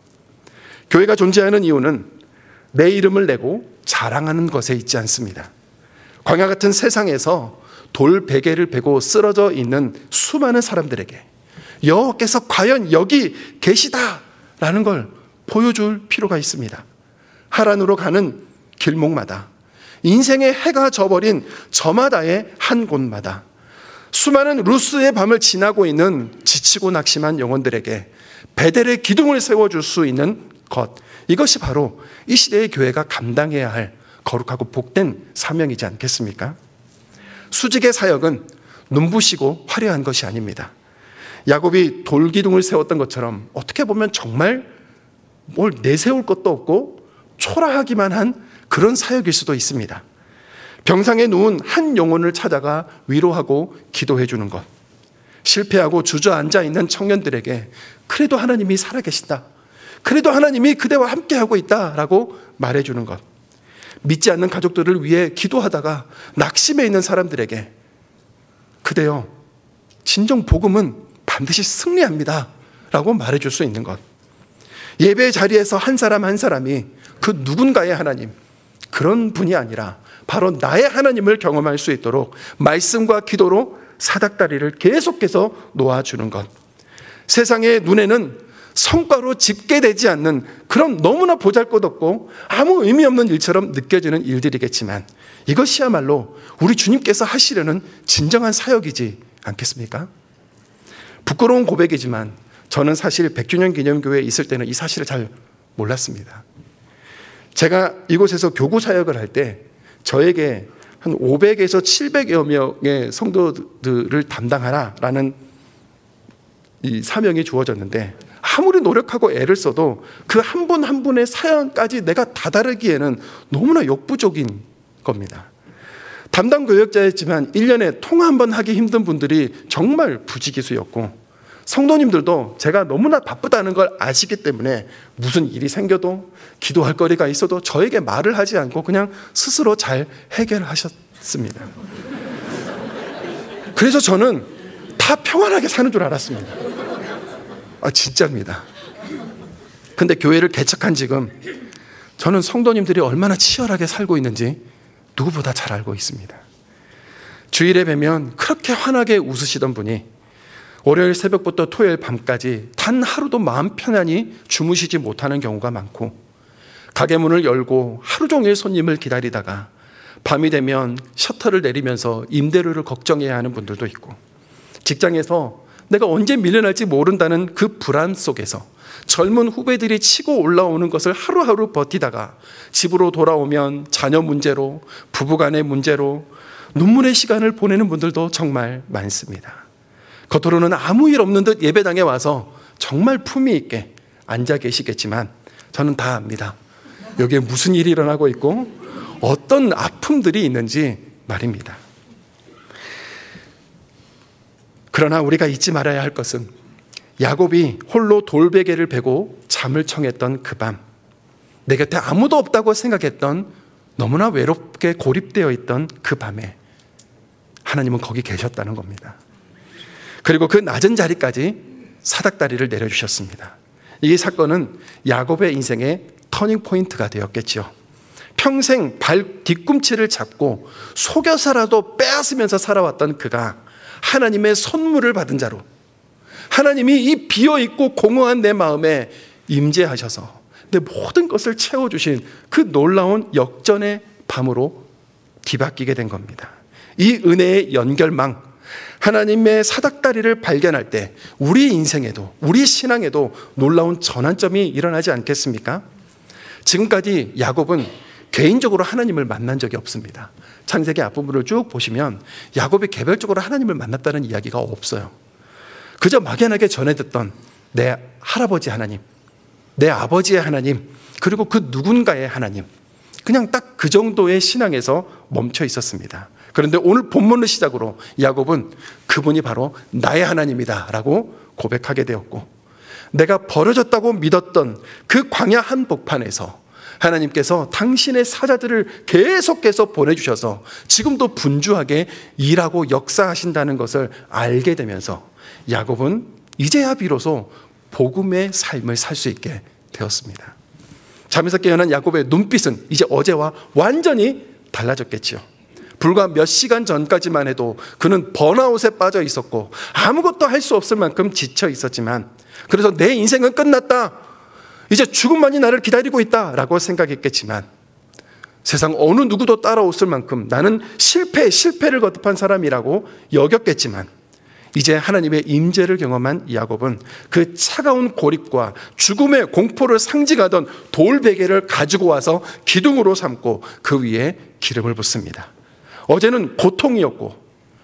교회가 존재하는 이유는 내 이름을 내고 자랑하는 것에 있지 않습니다. 광야 같은 세상에서 돌 베개를 베고 쓰러져 있는 수많은 사람들에게 여호와께서 과연 여기 계시다라는 걸 보여줄 필요가 있습니다. 하란으로 가는 길목마다, 인생의 해가 져버린 저마다의 한 곳마다, 수많은 루스의 밤을 지나고 있는 지치고 낙심한 영혼들에게 베델의 기둥을 세워줄 수 있는 것, 이것이 바로 이 시대의 교회가 감당해야 할 거룩하고 복된 사명이지 않겠습니까? 수직의 사역은 눈부시고 화려한 것이 아닙니다. 야곱이 돌기둥을 세웠던 것처럼 어떻게 보면 정말 뭘 내세울 것도 없고 초라하기만 한 그런 사역일 수도 있습니다. 병상에 누운 한 영혼을 찾아가 위로하고 기도해 주는 것, 실패하고 주저앉아 있는 청년들에게 그래도 하나님이 살아계신다, 그래도 하나님이 그대와 함께하고 있다라고 말해주는 것, 믿지 않는 가족들을 위해 기도하다가 낙심해 있는 사람들에게 그대여 진정 복음은 반드시 승리합니다 라고 말해줄 수 있는 것, 예배 자리에서 한 사람 한 사람이 그 누군가의 하나님, 그런 분이 아니라 바로 나의 하나님을 경험할 수 있도록 말씀과 기도로 사닥다리를 계속해서 놓아주는 것, 세상의 눈에는 성과로 집계되지 않는 그런 너무나 보잘것없고 아무 의미 없는 일처럼 느껴지는 일들이겠지만 이것이야말로 우리 주님께서 하시려는 진정한 사역이지 않겠습니까? 부끄러운 고백이지만 저는 사실 백 주년 기념교회에 있을 때는 이 사실을 잘 몰랐습니다. 제가 이곳에서 교구 사역을 할 때 저에게 한 오백에서 칠백여 명의 성도들을 담당하라라는 이 사명이 주어졌는데, 아무리 노력하고 애를 써도 그 한 분 한 분의 사연까지 내가 다다르기에는 너무나 역부족인 겁니다. 담당 교역자였지만 일 년에 통화 한 번 하기 힘든 분들이 정말 부지기수였고, 성도님들도 제가 너무나 바쁘다는 걸 아시기 때문에 무슨 일이 생겨도 기도할 거리가 있어도 저에게 말을 하지 않고 그냥 스스로 잘 해결하셨습니다. 그래서 저는 다 평안하게 사는 줄 알았습니다. 아, 진짜입니다. 근데 교회를 개척한 지금 저는 성도님들이 얼마나 치열하게 살고 있는지 누구보다 잘 알고 있습니다. 주일에 뵈면 그렇게 환하게 웃으시던 분이 월요일 새벽부터 토요일 밤까지 단 하루도 마음 편안히 주무시지 못하는 경우가 많고, 가게 문을 열고 하루 종일 손님을 기다리다가 밤이 되면 셔터를 내리면서 임대료를 걱정해야 하는 분들도 있고, 직장에서 내가 언제 밀려날지 모른다는 그 불안 속에서 젊은 후배들이 치고 올라오는 것을 하루하루 버티다가 집으로 돌아오면 자녀 문제로, 부부간의 문제로 눈물의 시간을 보내는 분들도 정말 많습니다. 겉으로는 아무 일 없는 듯 예배당에 와서 정말 품위 있게 앉아 계시겠지만 저는 다 압니다. 여기에 무슨 일이 일어나고 있고 어떤 아픔들이 있는지 말입니다. 그러나 우리가 잊지 말아야 할 것은 야곱이 홀로 돌베개를 베고 잠을 청했던 그 밤, 내 곁에 아무도 없다고 생각했던, 너무나 외롭게 고립되어 있던 그 밤에 하나님은 거기 계셨다는 겁니다. 그리고 그 낮은 자리까지 사닥다리를 내려주셨습니다. 이 사건은 야곱의 인생의 터닝 포인트가 되었겠죠. 평생 발 뒤꿈치를 잡고 속여서라도 빼앗으면서 살아왔던 그가 하나님의 선물을 받은 자로, 하나님이 이 비어있고 공허한 내 마음에 임재하셔서 내 모든 것을 채워주신 그 놀라운 역전의 밤으로 뒤바뀌게 된 겁니다. 이 은혜의 연결망, 하나님의 사닥다리를 발견할 때 우리 인생에도, 우리 신앙에도 놀라운 전환점이 일어나지 않겠습니까? 지금까지 야곱은 개인적으로 하나님을 만난 적이 없습니다. 창세기 앞부분을 쭉 보시면 야곱이 개별적으로 하나님을 만났다는 이야기가 없어요. 그저 막연하게 전해 듣던 내 할아버지 하나님, 내 아버지의 하나님, 그리고 그 누군가의 하나님, 그냥 딱 그 정도의 신앙에서 멈춰 있었습니다. 그런데 오늘 본문을 시작으로 야곱은 그분이 바로 나의 하나님이다 라고 고백하게 되었고, 내가 버려졌다고 믿었던 그 광야 한복판에서 하나님께서 당신의 사자들을 계속해서 보내주셔서 지금도 분주하게 일하고 역사하신다는 것을 알게 되면서 야곱은 이제야 비로소 복음의 삶을 살 수 있게 되었습니다. 잠에서 깨어난 야곱의 눈빛은 이제 어제와 완전히 달라졌겠지요. 불과 몇 시간 전까지만 해도 그는 번아웃에 빠져 있었고 아무것도 할 수 없을 만큼 지쳐 있었지만, 그래서 내 인생은 끝났다, 이제 죽음만이 나를 기다리고 있다라고 생각했겠지만, 세상 어느 누구도 따라오실 만큼 나는 실패, 실패를 거듭한 사람이라고 여겼겠지만, 이제 하나님의 임재를 경험한 야곱은 그 차가운 고립과 죽음의 공포를 상징하던 돌베개를 가지고 와서 기둥으로 삼고 그 위에 기름을 붓습니다. 어제는 고통이었고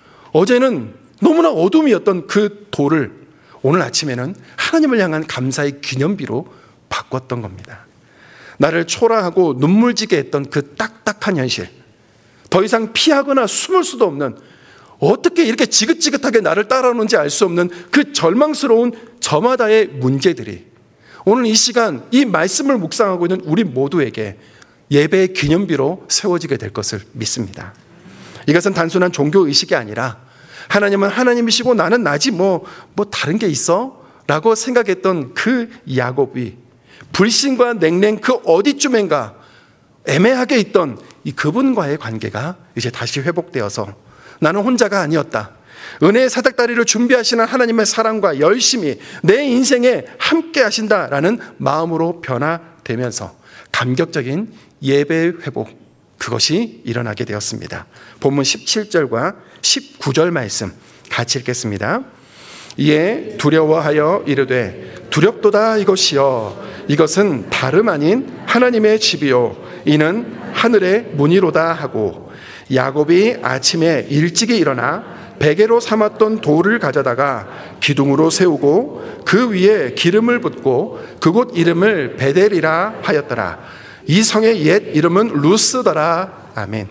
어제는 너무나 어둠이었던 그 돌을 오늘 아침에는 하나님을 향한 감사의 기념비로 바꿨던 겁니다. 나를 초라하고 눈물지게 했던 그 딱딱한 현실, 더 이상 피하거나 숨을 수도 없는, 어떻게 이렇게 지긋지긋하게 나를 따라오는지 알 수 없는 그 절망스러운 저마다의 문제들이 오늘 이 시간 이 말씀을 묵상하고 있는 우리 모두에게 예배의 기념비로 세워지게 될 것을 믿습니다. 이것은 단순한 종교의식이 아니라 하나님은 하나님이시고 나는 나지 뭐, 뭐 다른 게 있어? 라고 생각했던 그 야곱이 불신과 냉랭 그 어디쯤인가 애매하게 있던 이 그분과의 관계가 이제 다시 회복되어서 나는 혼자가 아니었다, 은혜의 사닥다리를 준비하시는 하나님의 사랑과 열심이 내 인생에 함께 하신다라는 마음으로 변화되면서 감격적인 예배의 회복, 그것이 일어나게 되었습니다. 본문 십칠 절과 십구 절 말씀 같이 읽겠습니다. 이에 두려워하여 이르되 두렵도다 이것이여, 이것은 다름 아닌 하나님의 집이요 이는 하늘의 문이로다 하고, 야곱이 아침에 일찍이 일어나 베개로 삼았던 돌을 가져다가 기둥으로 세우고 그 위에 기름을 붓고 그곳 이름을 베델이라 하였더라. 이 성의 옛 이름은 루스더라. 아멘.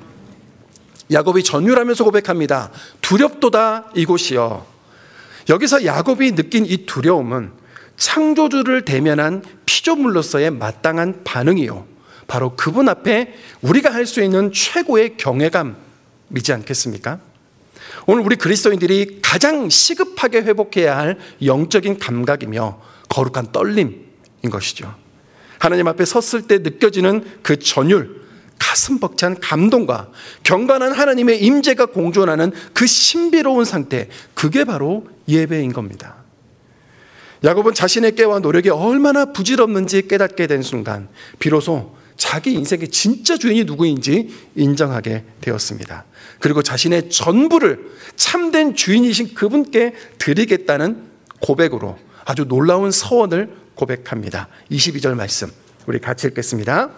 야곱이 전율하면서 고백합니다. 두렵도다 이곳이여. 여기서 야곱이 느낀 이 두려움은 창조주를 대면한 피조물로서의 마땅한 반응이요, 바로 그분 앞에 우리가 할 수 있는 최고의 경외감이지 않겠습니까? 오늘 우리 그리스도인들이 가장 시급하게 회복해야 할 영적인 감각이며 거룩한 떨림인 것이죠. 하나님 앞에 섰을 때 느껴지는 그 전율, 가슴 벅찬 감동과 경건한 하나님의 임재가 공존하는 그 신비로운 상태, 그게 바로 예배인 겁니다. 야곱은 자신의 깨와 노력이 얼마나 부질없는지 깨닫게 된 순간 비로소 자기 인생의 진짜 주인이 누구인지 인정하게 되었습니다. 그리고 자신의 전부를 참된 주인이신 그분께 드리겠다는 고백으로 아주 놀라운 서원을 고백합니다. 이십이 절 말씀 우리 같이 읽겠습니다.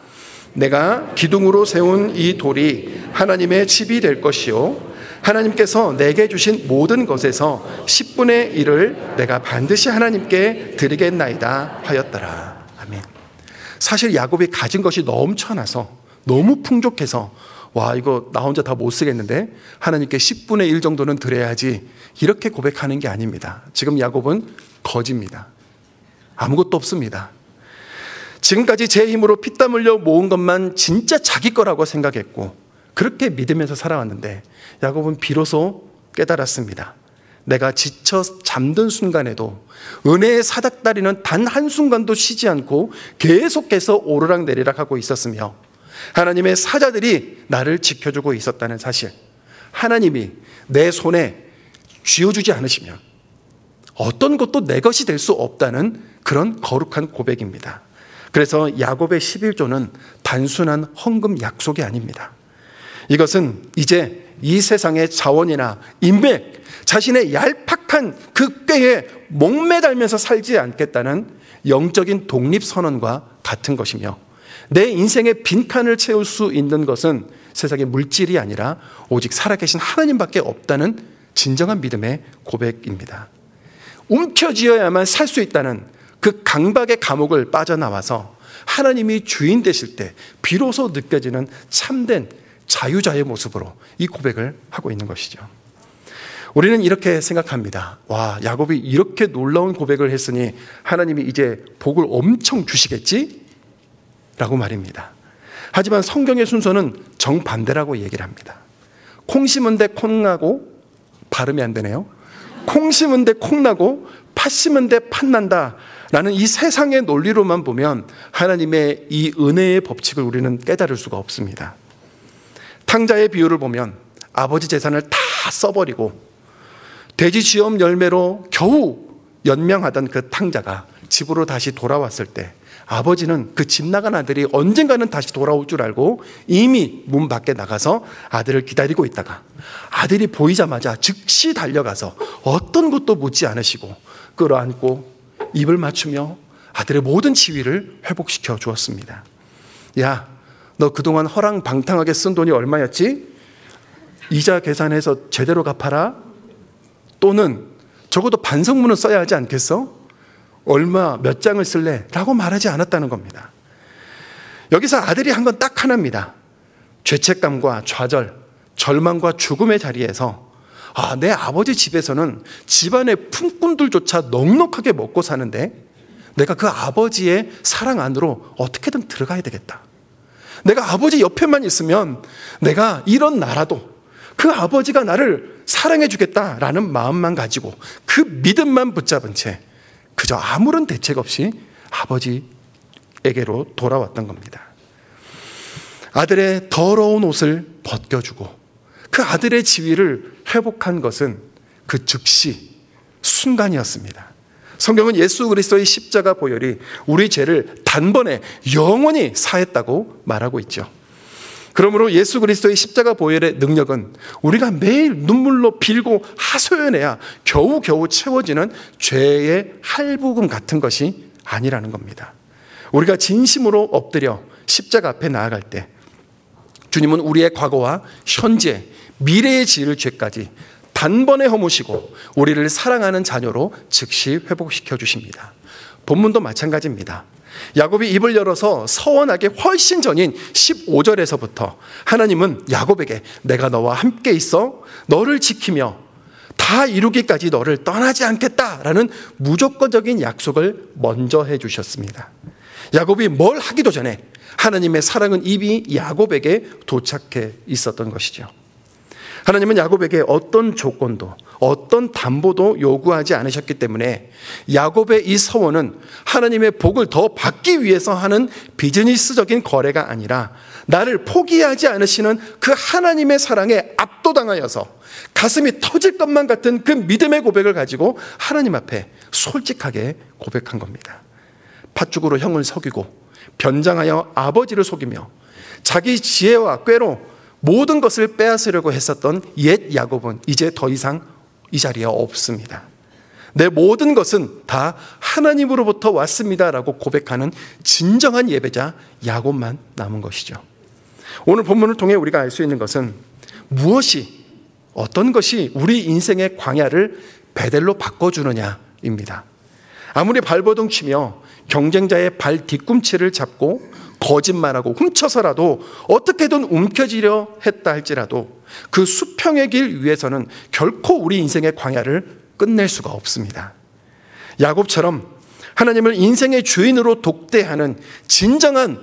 내가 기둥으로 세운 이 돌이 하나님의 집이 될 것이요, 하나님께서 내게 주신 모든 것에서 십분의 일을 내가 반드시 하나님께 드리겠나이다 하였더라. 아멘. 사실 야곱이 가진 것이 넘쳐나서 너무 풍족해서 와 이거 나 혼자 다 못 쓰겠는데 하나님께 십분의 일 정도는 드려야지, 이렇게 고백하는 게 아닙니다. 지금 야곱은 거지입니다. 아무것도 없습니다. 지금까지 제 힘으로 피땀 흘려 모은 것만 진짜 자기 거라고 생각했고 그렇게 믿으면서 살아왔는데 야곱은 비로소 깨달았습니다. 내가 지쳐 잠든 순간에도 은혜의 사닥다리는 단 한순간도 쉬지 않고 계속해서 오르락내리락 하고 있었으며 하나님의 사자들이 나를 지켜주고 있었다는 사실, 하나님이 내 손에 쥐어주지 않으시면 어떤 것도 내 것이 될 수 없다는 그런 거룩한 고백입니다. 그래서 야곱의 십일조는 단순한 헌금 약속이 아닙니다. 이것은 이제 이 세상의 자원이나 인맥, 자신의 얄팍한 그 꾀에 목매달면서 살지 않겠다는 영적인 독립선언과 같은 것이며, 내 인생의 빈칸을 채울 수 있는 것은 세상의 물질이 아니라 오직 살아계신 하나님밖에 없다는 진정한 믿음의 고백입니다. 움켜쥐어야만 살 수 있다는 그 강박의 감옥을 빠져나와서 하나님이 주인 되실 때 비로소 느껴지는 참된 자유자의 모습으로 이 고백을 하고 있는 것이죠. 우리는 이렇게 생각합니다. 와, 야곱이 이렇게 놀라운 고백을 했으니 하나님이 이제 복을 엄청 주시겠지? 라고 말입니다. 하지만 성경의 순서는 정반대라고 얘기를 합니다. 콩 심은 데 콩나고, 발음이 안 되네요. 콩 심은 데 콩나고 팥 심은 데 팥난다 라는 이 세상의 논리로만 보면 하나님의 이 은혜의 법칙을 우리는 깨달을 수가 없습니다. 탕자의 비유를 보면 아버지 재산을 다 써버리고 돼지 쥐엄 열매로 겨우 연명하던 그 탕자가 집으로 다시 돌아왔을 때 아버지는 그 집 나간 아들이 언젠가는 다시 돌아올 줄 알고 이미 문 밖에 나가서 아들을 기다리고 있다가 아들이 보이자마자 즉시 달려가서 어떤 것도 묻지 않으시고 끌어안고 입을 맞추며 아들의 모든 지위를 회복시켜 주었습니다. 야, 너 그동안 허랑방탕하게 쓴 돈이 얼마였지? 이자 계산해서 제대로 갚아라? 또는 적어도 반성문은 써야 하지 않겠어? 얼마 몇 장을 쓸래? 라고 말하지 않았다는 겁니다. 여기서 아들이 한 건 딱 하나입니다. 죄책감과 좌절, 절망과 죽음의 자리에서 아, 내 아버지 집에서는 집안의 품꾼들조차 넉넉하게 먹고 사는데 내가 그 아버지의 사랑 안으로 어떻게든 들어가야 되겠다. 내가 아버지 옆에만 있으면 내가 이런 나라도 그 아버지가 나를 사랑해 주겠다라는 마음만 가지고 그 믿음만 붙잡은 채 그저 아무런 대책 없이 아버지에게로 돌아왔던 겁니다. 아들의 더러운 옷을 벗겨주고 그 아들의 지위를 회복한 것은 그 즉시 순간이었습니다. 성경은 예수 그리스도의 십자가 보혈이 우리 죄를 단번에 영원히 사했다고 말하고 있죠. 그러므로 예수 그리스도의 십자가 보혈의 능력은 우리가 매일 눈물로 빌고 하소연해야 겨우겨우 채워지는 죄의 할부금 같은 것이 아니라는 겁니다. 우리가 진심으로 엎드려 십자가 앞에 나아갈 때 주님은 우리의 과거와 현재, 미래의 지을 죄까지 단번에 허무시고 우리를 사랑하는 자녀로 즉시 회복시켜 주십니다. 본문도 마찬가지입니다. 야곱이 입을 열어서 서원하기 훨씬 전인 십오 절에서부터 하나님은 야곱에게 내가 너와 함께 있어 너를 지키며 다 이루기까지 너를 떠나지 않겠다라는 무조건적인 약속을 먼저 해주셨습니다. 야곱이 뭘 하기도 전에 하나님의 사랑은 이미 야곱에게 도착해 있었던 것이죠. 하나님은 야곱에게 어떤 조건도 어떤 담보도 요구하지 않으셨기 때문에 야곱의 이 서원은 하나님의 복을 더 받기 위해서 하는 비즈니스적인 거래가 아니라 나를 포기하지 않으시는 그 하나님의 사랑에 압도당하여서 가슴이 터질 것만 같은 그 믿음의 고백을 가지고 하나님 앞에 솔직하게 고백한 겁니다. 팥죽으로 형을 속이고 변장하여 아버지를 속이며 자기 지혜와 꾀로 모든 것을 빼앗으려고 했었던 옛 야곱은 이제 더 이상 이 자리에 없습니다. 내 모든 것은 다 하나님으로부터 왔습니다라고 고백하는 진정한 예배자 야곱만 남은 것이죠. 오늘 본문을 통해 우리가 알 수 있는 것은 무엇이 어떤 것이 우리 인생의 광야를 베델로 바꿔주느냐입니다. 아무리 발버둥 치며 경쟁자의 발 뒤꿈치를 잡고 거짓말하고 훔쳐서라도 어떻게든 움켜쥐려 했다 할지라도 그 수평의 길 위에서는 결코 우리 인생의 광야를 끝낼 수가 없습니다. 야곱처럼 하나님을 인생의 주인으로 독대하는 진정한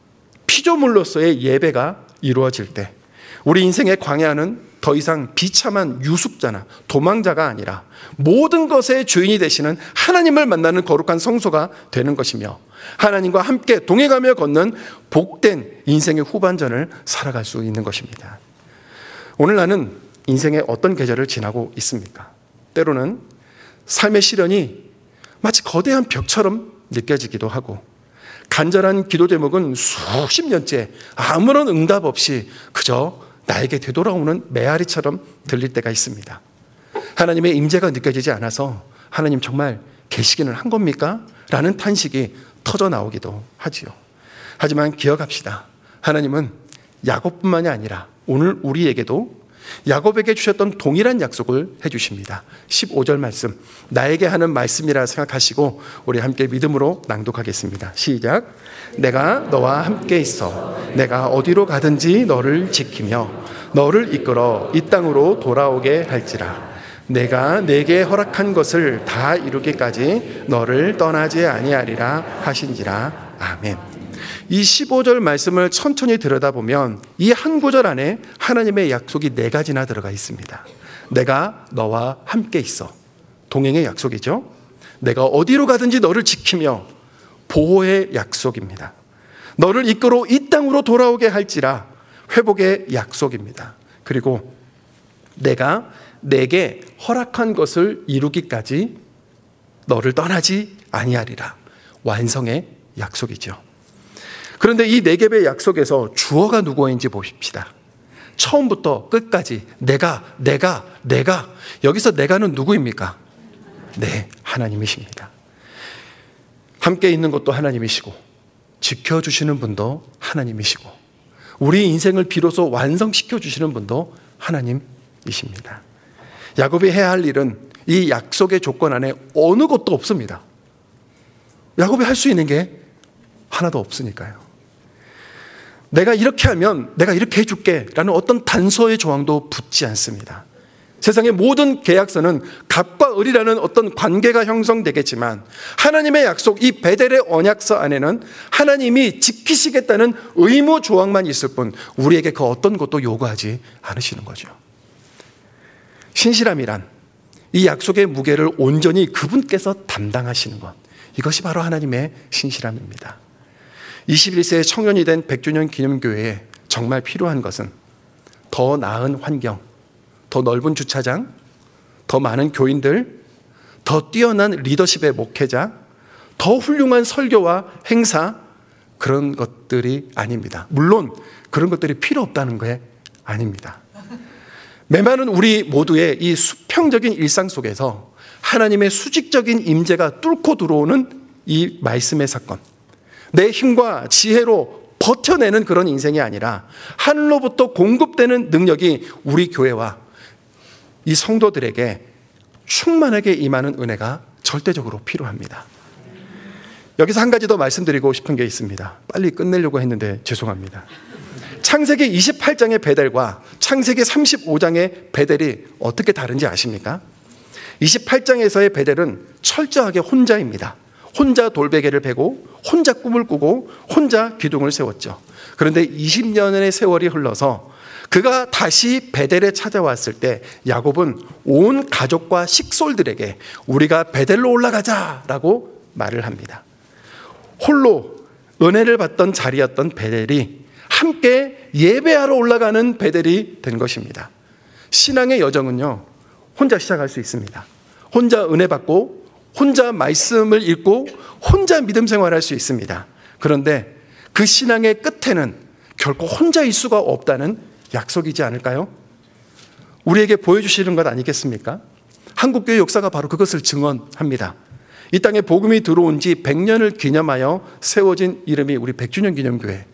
피조물로서의 예배가 이루어질 때 우리 인생의 광야는 더 이상 비참한 유숙자나 도망자가 아니라 모든 것의 주인이 되시는 하나님을 만나는 거룩한 성소가 되는 것이며 하나님과 함께 동행하며 걷는 복된 인생의 후반전을 살아갈 수 있는 것입니다. 오늘 나는 인생의 어떤 계절을 지나고 있습니까? 때로는 삶의 시련이 마치 거대한 벽처럼 느껴지기도 하고 간절한 기도 제목은 수십 년째 아무런 응답 없이 그저 나에게 되돌아오는 메아리처럼 들릴 때가 있습니다. 하나님의 임재가 느껴지지 않아서 하나님 정말 계시기는 한 겁니까? 라는 탄식이 터져 나오기도 하지요. 하지만 기억합시다. 하나님은 야곱뿐만이 아니라 오늘 우리에게도 야곱에게 주셨던 동일한 약속을 해주십니다. 십오 절 말씀, 나에게 하는 말씀이라 생각하시고 우리 함께 믿음으로 낭독하겠습니다. 시작. 내가 너와 함께 있어 내가 어디로 가든지 너를 지키며 너를 이끌어 이 땅으로 돌아오게 할지라. 내가 내게 허락한 것을 다 이루기까지 너를 떠나지 아니하리라 하신지라. 아멘. 이 십오 절 말씀을 천천히 들여다보면 이 한 구절 안에 하나님의 약속이 네 가지나 들어가 있습니다. 내가 너와 함께 있어. 동행의 약속이죠. 내가 어디로 가든지 너를 지키며 보호의 약속입니다. 너를 이끌어 이 땅으로 돌아오게 할지라. 회복의 약속입니다. 그리고 내가 내게 허락한 것을 이루기까지 너를 떠나지 아니하리라. 완성의 약속이죠. 그런데 이 네겝의 약속에서 주어가 누구인지 보십시다. 처음부터 끝까지 내가 내가 내가, 여기서 내가는 누구입니까? 네, 하나님이십니다. 함께 있는 것도 하나님이시고 지켜주시는 분도 하나님이시고 우리 인생을 비로소 완성시켜 주시는 분도 하나님이십니다. 야곱이 해야 할 일은 이 약속의 조건 안에 어느 것도 없습니다. 야곱이 할 수 있는 게 하나도 없으니까요. 내가 이렇게 하면 내가 이렇게 해줄게 라는 어떤 단서의 조항도 붙지 않습니다. 세상의 모든 계약서는 갑과 을이라는 어떤 관계가 형성되겠지만 하나님의 약속, 이 베델의 언약서 안에는 하나님이 지키시겠다는 의무 조항만 있을 뿐 우리에게 그 어떤 것도 요구하지 않으시는 거죠. 신실함이란 이 약속의 무게를 온전히 그분께서 담당하시는 것, 이것이 바로 하나님의 신실함입니다. 이십일 세의 청년이 된 백 주년 기념교회에 정말 필요한 것은 더 나은 환경, 더 넓은 주차장, 더 많은 교인들, 더 뛰어난 리더십의 목회자, 더 훌륭한 설교와 행사, 그런 것들이 아닙니다. 물론 그런 것들이 필요 없다는 게 아닙니다. 메마른 우리 모두의 이 수평적인 일상 속에서 하나님의 수직적인 임재가 뚫고 들어오는 이 말씀의 사건, 내 힘과 지혜로 버텨내는 그런 인생이 아니라 하늘로부터 공급되는 능력이 우리 교회와 이 성도들에게 충만하게 임하는 은혜가 절대적으로 필요합니다. 여기서 한 가지 더 말씀드리고 싶은 게 있습니다. 빨리 끝내려고 했는데 죄송합니다. 창세기 이십팔 장의 베델과 창세기 삼십오 장의 베델이 어떻게 다른지 아십니까? 이십팔 장에서의 베델은 철저하게 혼자입니다. 혼자 돌베개를 베고 혼자 꿈을 꾸고 혼자 기둥을 세웠죠. 그런데 이십 년의 세월이 흘러서 그가 다시 베델에 찾아왔을 때 야곱은 온 가족과 식솔들에게 우리가 베델로 올라가자라고 말을 합니다. 홀로 은혜를 받던 자리였던 베델이 함께 예배하러 올라가는 베델이 된 것입니다. 신앙의 여정은요, 혼자 시작할 수 있습니다. 혼자 은혜 받고 혼자 말씀을 읽고 혼자 믿음 생활할 수 있습니다. 그런데 그 신앙의 끝에는 결코 혼자일 수가 없다는 약속이지 않을까요? 우리에게 보여주시는 것 아니겠습니까? 한국교회 역사가 바로 그것을 증언합니다. 이 땅에 복음이 들어온 지 백 년을 기념하여 세워진 이름이 우리 백 주년 기념교회죠.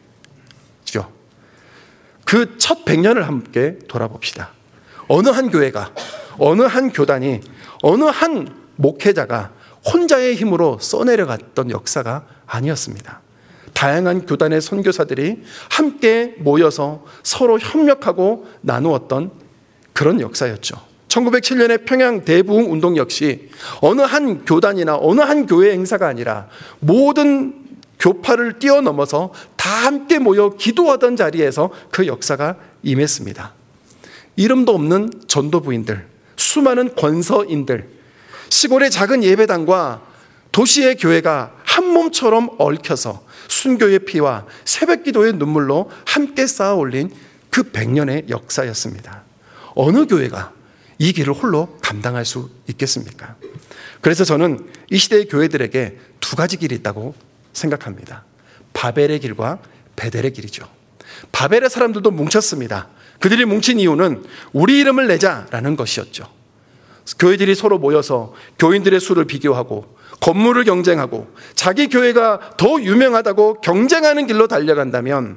그 첫 백 년을 함께 돌아봅시다. 어느 한 교회가, 어느 한 교단이, 어느 한 목회자가 혼자의 힘으로 써내려갔던 역사가 아니었습니다. 다양한 교단의 선교사들이 함께 모여서 서로 협력하고 나누었던 그런 역사였죠. 천구백칠 년의 평양 대부흥 운동 역시 어느 한 교단이나 어느 한 교회 행사가 아니라 모든 교파를 뛰어넘어서 다 함께 모여 기도하던 자리에서 그 역사가 임했습니다. 이름도 없는 전도부인들, 수많은 권서인들, 시골의 작은 예배당과 도시의 교회가 한 몸처럼 얽혀서 순교의 피와 새벽기도의 눈물로 함께 쌓아 올린 그 백 년의 역사였습니다. 어느 교회가 이 길을 홀로 감당할 수 있겠습니까? 그래서 저는 이 시대의 교회들에게 두 가지 길이 있다고 생각합니다. 바벨의 길과 베델의 길이죠. 바벨의 사람들도 뭉쳤습니다. 그들이 뭉친 이유는 우리 이름을 내자라는 것이었죠. 교회들이 서로 모여서 교인들의 수를 비교하고 건물을 경쟁하고 자기 교회가 더 유명하다고 경쟁하는 길로 달려간다면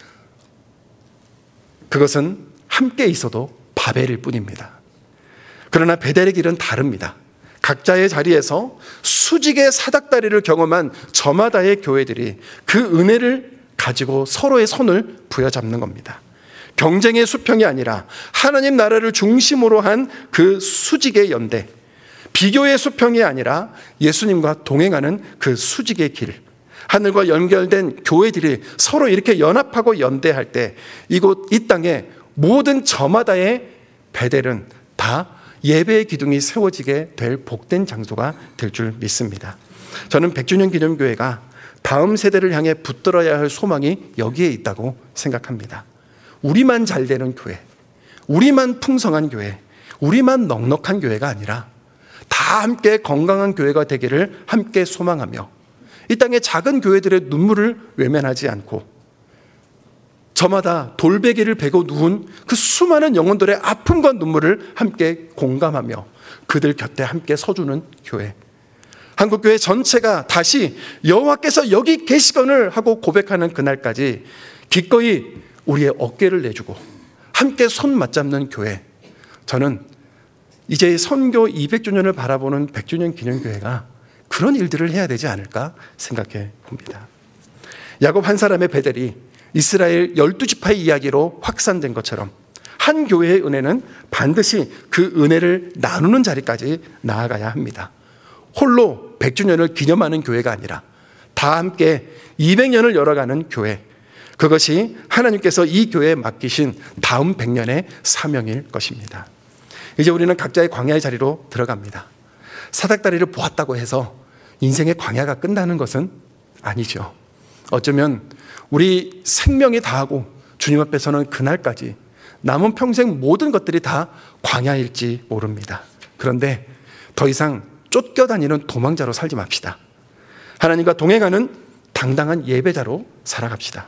그것은 함께 있어도 바벨일 뿐입니다. 그러나 베델의 길은 다릅니다. 각자의 자리에서 수직의 사닥다리를 경험한 저마다의 교회들이 그 은혜를 가지고 서로의 손을 부여잡는 겁니다. 경쟁의 수평이 아니라 하나님 나라를 중심으로 한 그 수직의 연대, 비교의 수평이 아니라 예수님과 동행하는 그 수직의 길, 하늘과 연결된 교회들이 서로 이렇게 연합하고 연대할 때 이곳 이 땅에 모든 저마다의 베델은 다 예배의 기둥이 세워지게 될 복된 장소가 될 줄 믿습니다. 저는 백 주년 기념교회가 다음 세대를 향해 붙들어야 할 소망이 여기에 있다고 생각합니다. 우리만 잘 되는 교회, 우리만 풍성한 교회, 우리만 넉넉한 교회가 아니라 다 함께 건강한 교회가 되기를 함께 소망하며 이 땅의 작은 교회들의 눈물을 외면하지 않고 저마다 돌베개를 베고 누운 그 수많은 영혼들의 아픔과 눈물을 함께 공감하며 그들 곁에 함께 서주는 교회, 한국교회 전체가 다시 여호와께서 여기 계시거늘 하고 고백하는 그날까지 기꺼이 우리의 어깨를 내주고 함께 손 맞잡는 교회, 저는 이제 선교 이백 주년을 바라보는 백 주년 기념교회가 그런 일들을 해야 되지 않을까 생각해 봅니다. 야곱 한 사람의 베델이 이스라엘 열두 지파의 이야기로 확산된 것처럼 한 교회의 은혜는 반드시 그 은혜를 나누는 자리까지 나아가야 합니다. 홀로 백 주년을 기념하는 교회가 아니라 다 함께 이백 년을 열어가는 교회, 그것이 하나님께서 이 교회에 맡기신 다음 백 년의 사명일 것입니다. 이제 우리는 각자의 광야의 자리로 들어갑니다. 사닥다리를 보았다고 해서 인생의 광야가 끝나는 것은 아니죠. 어쩌면 우리 생명이 다하고 주님 앞에 서는 그날까지 남은 평생 모든 것들이 다 광야일지 모릅니다. 그런데 더 이상 쫓겨다니는 도망자로 살지 맙시다. 하나님과 동행하는 당당한 예배자로 살아갑시다.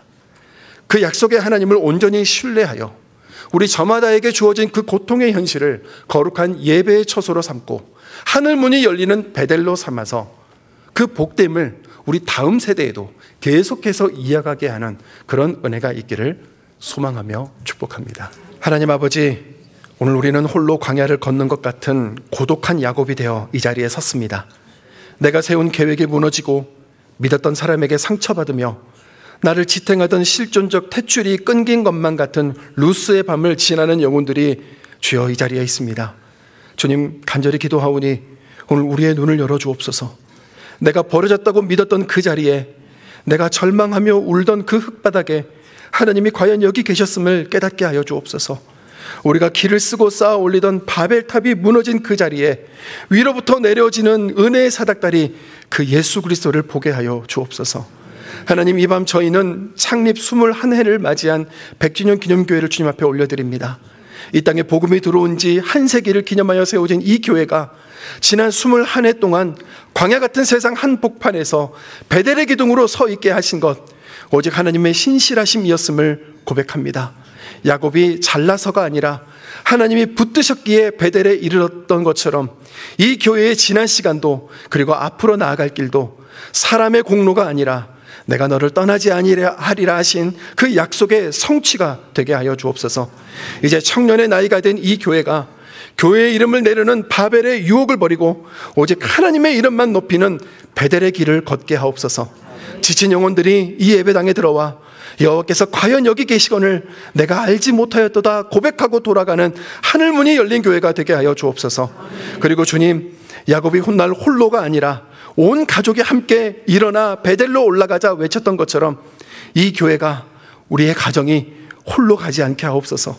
그 약속의 하나님을 온전히 신뢰하여 우리 저마다에게 주어진 그 고통의 현실을 거룩한 예배의 처소로 삼고 하늘 문이 열리는 베델로 삼아서 그 복됨을 우리 다음 세대에도 계속해서 이어가게 하는 그런 은혜가 있기를 소망하며 축복합니다. 하나님 아버지, 오늘 우리는 홀로 광야를 걷는 것 같은 고독한 야곱이 되어 이 자리에 섰습니다. 내가 세운 계획이 무너지고 믿었던 사람에게 상처받으며 나를 지탱하던 실존적 탯줄이 끊긴 것만 같은 루스의 밤을 지나는 영혼들이 주여 이 자리에 있습니다. 주님, 간절히 기도하오니 오늘 우리의 눈을 열어주옵소서. 내가 버려졌다고 믿었던 그 자리에, 내가 절망하며 울던 그 흙바닥에 하나님이 과연 여기 계셨음을 깨닫게 하여 주옵소서. 우리가 길을 쓰고 쌓아 올리던 바벨탑이 무너진 그 자리에 위로부터 내려지는 은혜의 사닥다리, 그 예수 그리스도를 보게 하여 주옵소서. 하나님, 이 밤 저희는 창립 이십일 해를 맞이한 백 주년 기념교회를 주님 앞에 올려드립니다. 이 땅에 복음이 들어온 지 한 세기를 기념하여 세워진 이 교회가 지난 이십일 해 동안 광야 같은 세상 한복판에서 베델의 기둥으로 서 있게 하신 것, 오직 하나님의 신실하심이었음을 고백합니다. 야곱이 잘나서가 아니라 하나님이 붙드셨기에 베델에 이르렀던 것처럼 이 교회의 지난 시간도, 그리고 앞으로 나아갈 길도 사람의 공로가 아니라 내가 너를 떠나지 아니하리라 하신 그 약속의 성취가 되게 하여 주옵소서. 이제 청년의 나이가 된 이 교회가 교회의 이름을 내려는 바벨의 유혹을 버리고 오직 하나님의 이름만 높이는 베델의 길을 걷게 하옵소서. 지친 영혼들이 이 예배당에 들어와 여호와께서 과연 여기 계시거늘 내가 알지 못하였도다 고백하고 돌아가는 하늘문이 열린 교회가 되게 하여 주옵소서. 그리고 주님, 야곱이 훗날 홀로가 아니라 온 가족이 함께 일어나 베델로 올라가자 외쳤던 것처럼 이 교회가, 우리의 가정이 홀로 가지 않게 하옵소서.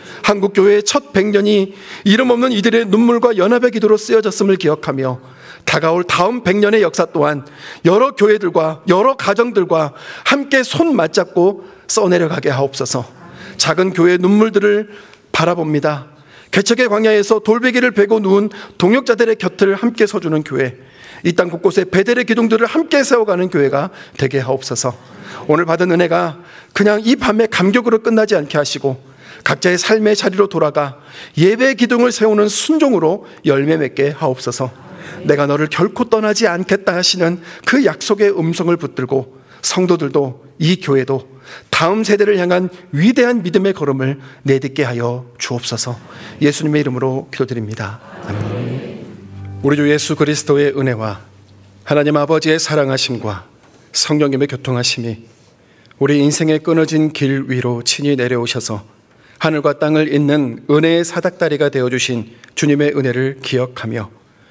한국교회의 첫 백 년이 이름 없는 이들의 눈물과 연합의 기도로 쓰여졌음을 기억하며 다가올 다음 백 년의 역사 또한 여러 교회들과 여러 가정들과 함께 손 맞잡고 써내려가게 하옵소서. 작은 교회의 눈물들을 바라봅니다. 개척의 광야에서 돌베개를 베고 누운 동역자들의 곁을 함께 서주는 교회, 이 땅 곳곳에 베델의 기둥들을 함께 세워가는 교회가 되게 하옵소서. 오늘 받은 은혜가 그냥 이 밤의 감격으로 끝나지 않게 하시고 각자의 삶의 자리로 돌아가 예배의 기둥을 세우는 순종으로 열매 맺게 하옵소서. 내가 너를 결코 떠나지 않겠다 하시는 그 약속의 음성을 붙들고 성도들도, 이 교회도 다음 세대를 향한 위대한 믿음의 걸음을 내딛게 하여 주옵소서. 예수님의 이름으로 기도드립니다. 아멘. 우리 주 예수 그리스도의 은혜와 하나님 아버지의 사랑하심과 성령님의 교통하심이 우리 인생의 끊어진 길 위로 친히 내려오셔서 하늘과 땅을 잇는 은혜의 사닥다리가 되어주신 주님의 은혜를 기억하며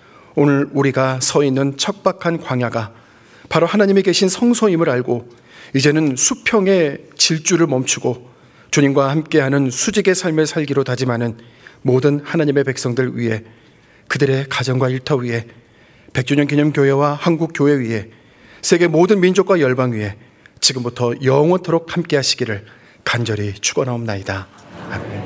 오늘 우리가 서 있는 척박한 광야가 바로 하나님이 계신 성소임을 알고 이제는 수평의 질주를 멈추고 주님과 함께하는 수직의 삶을 살기로 다짐하는 모든 하나님의 백성들 위에, 그들의 가정과 일터 위에, 백 주년 기념교회와 한국교회 위에, 세계 모든 민족과 열방 위에 지금부터 영원토록 함께 하시기를 간절히 축원하옵나이다. 아멘.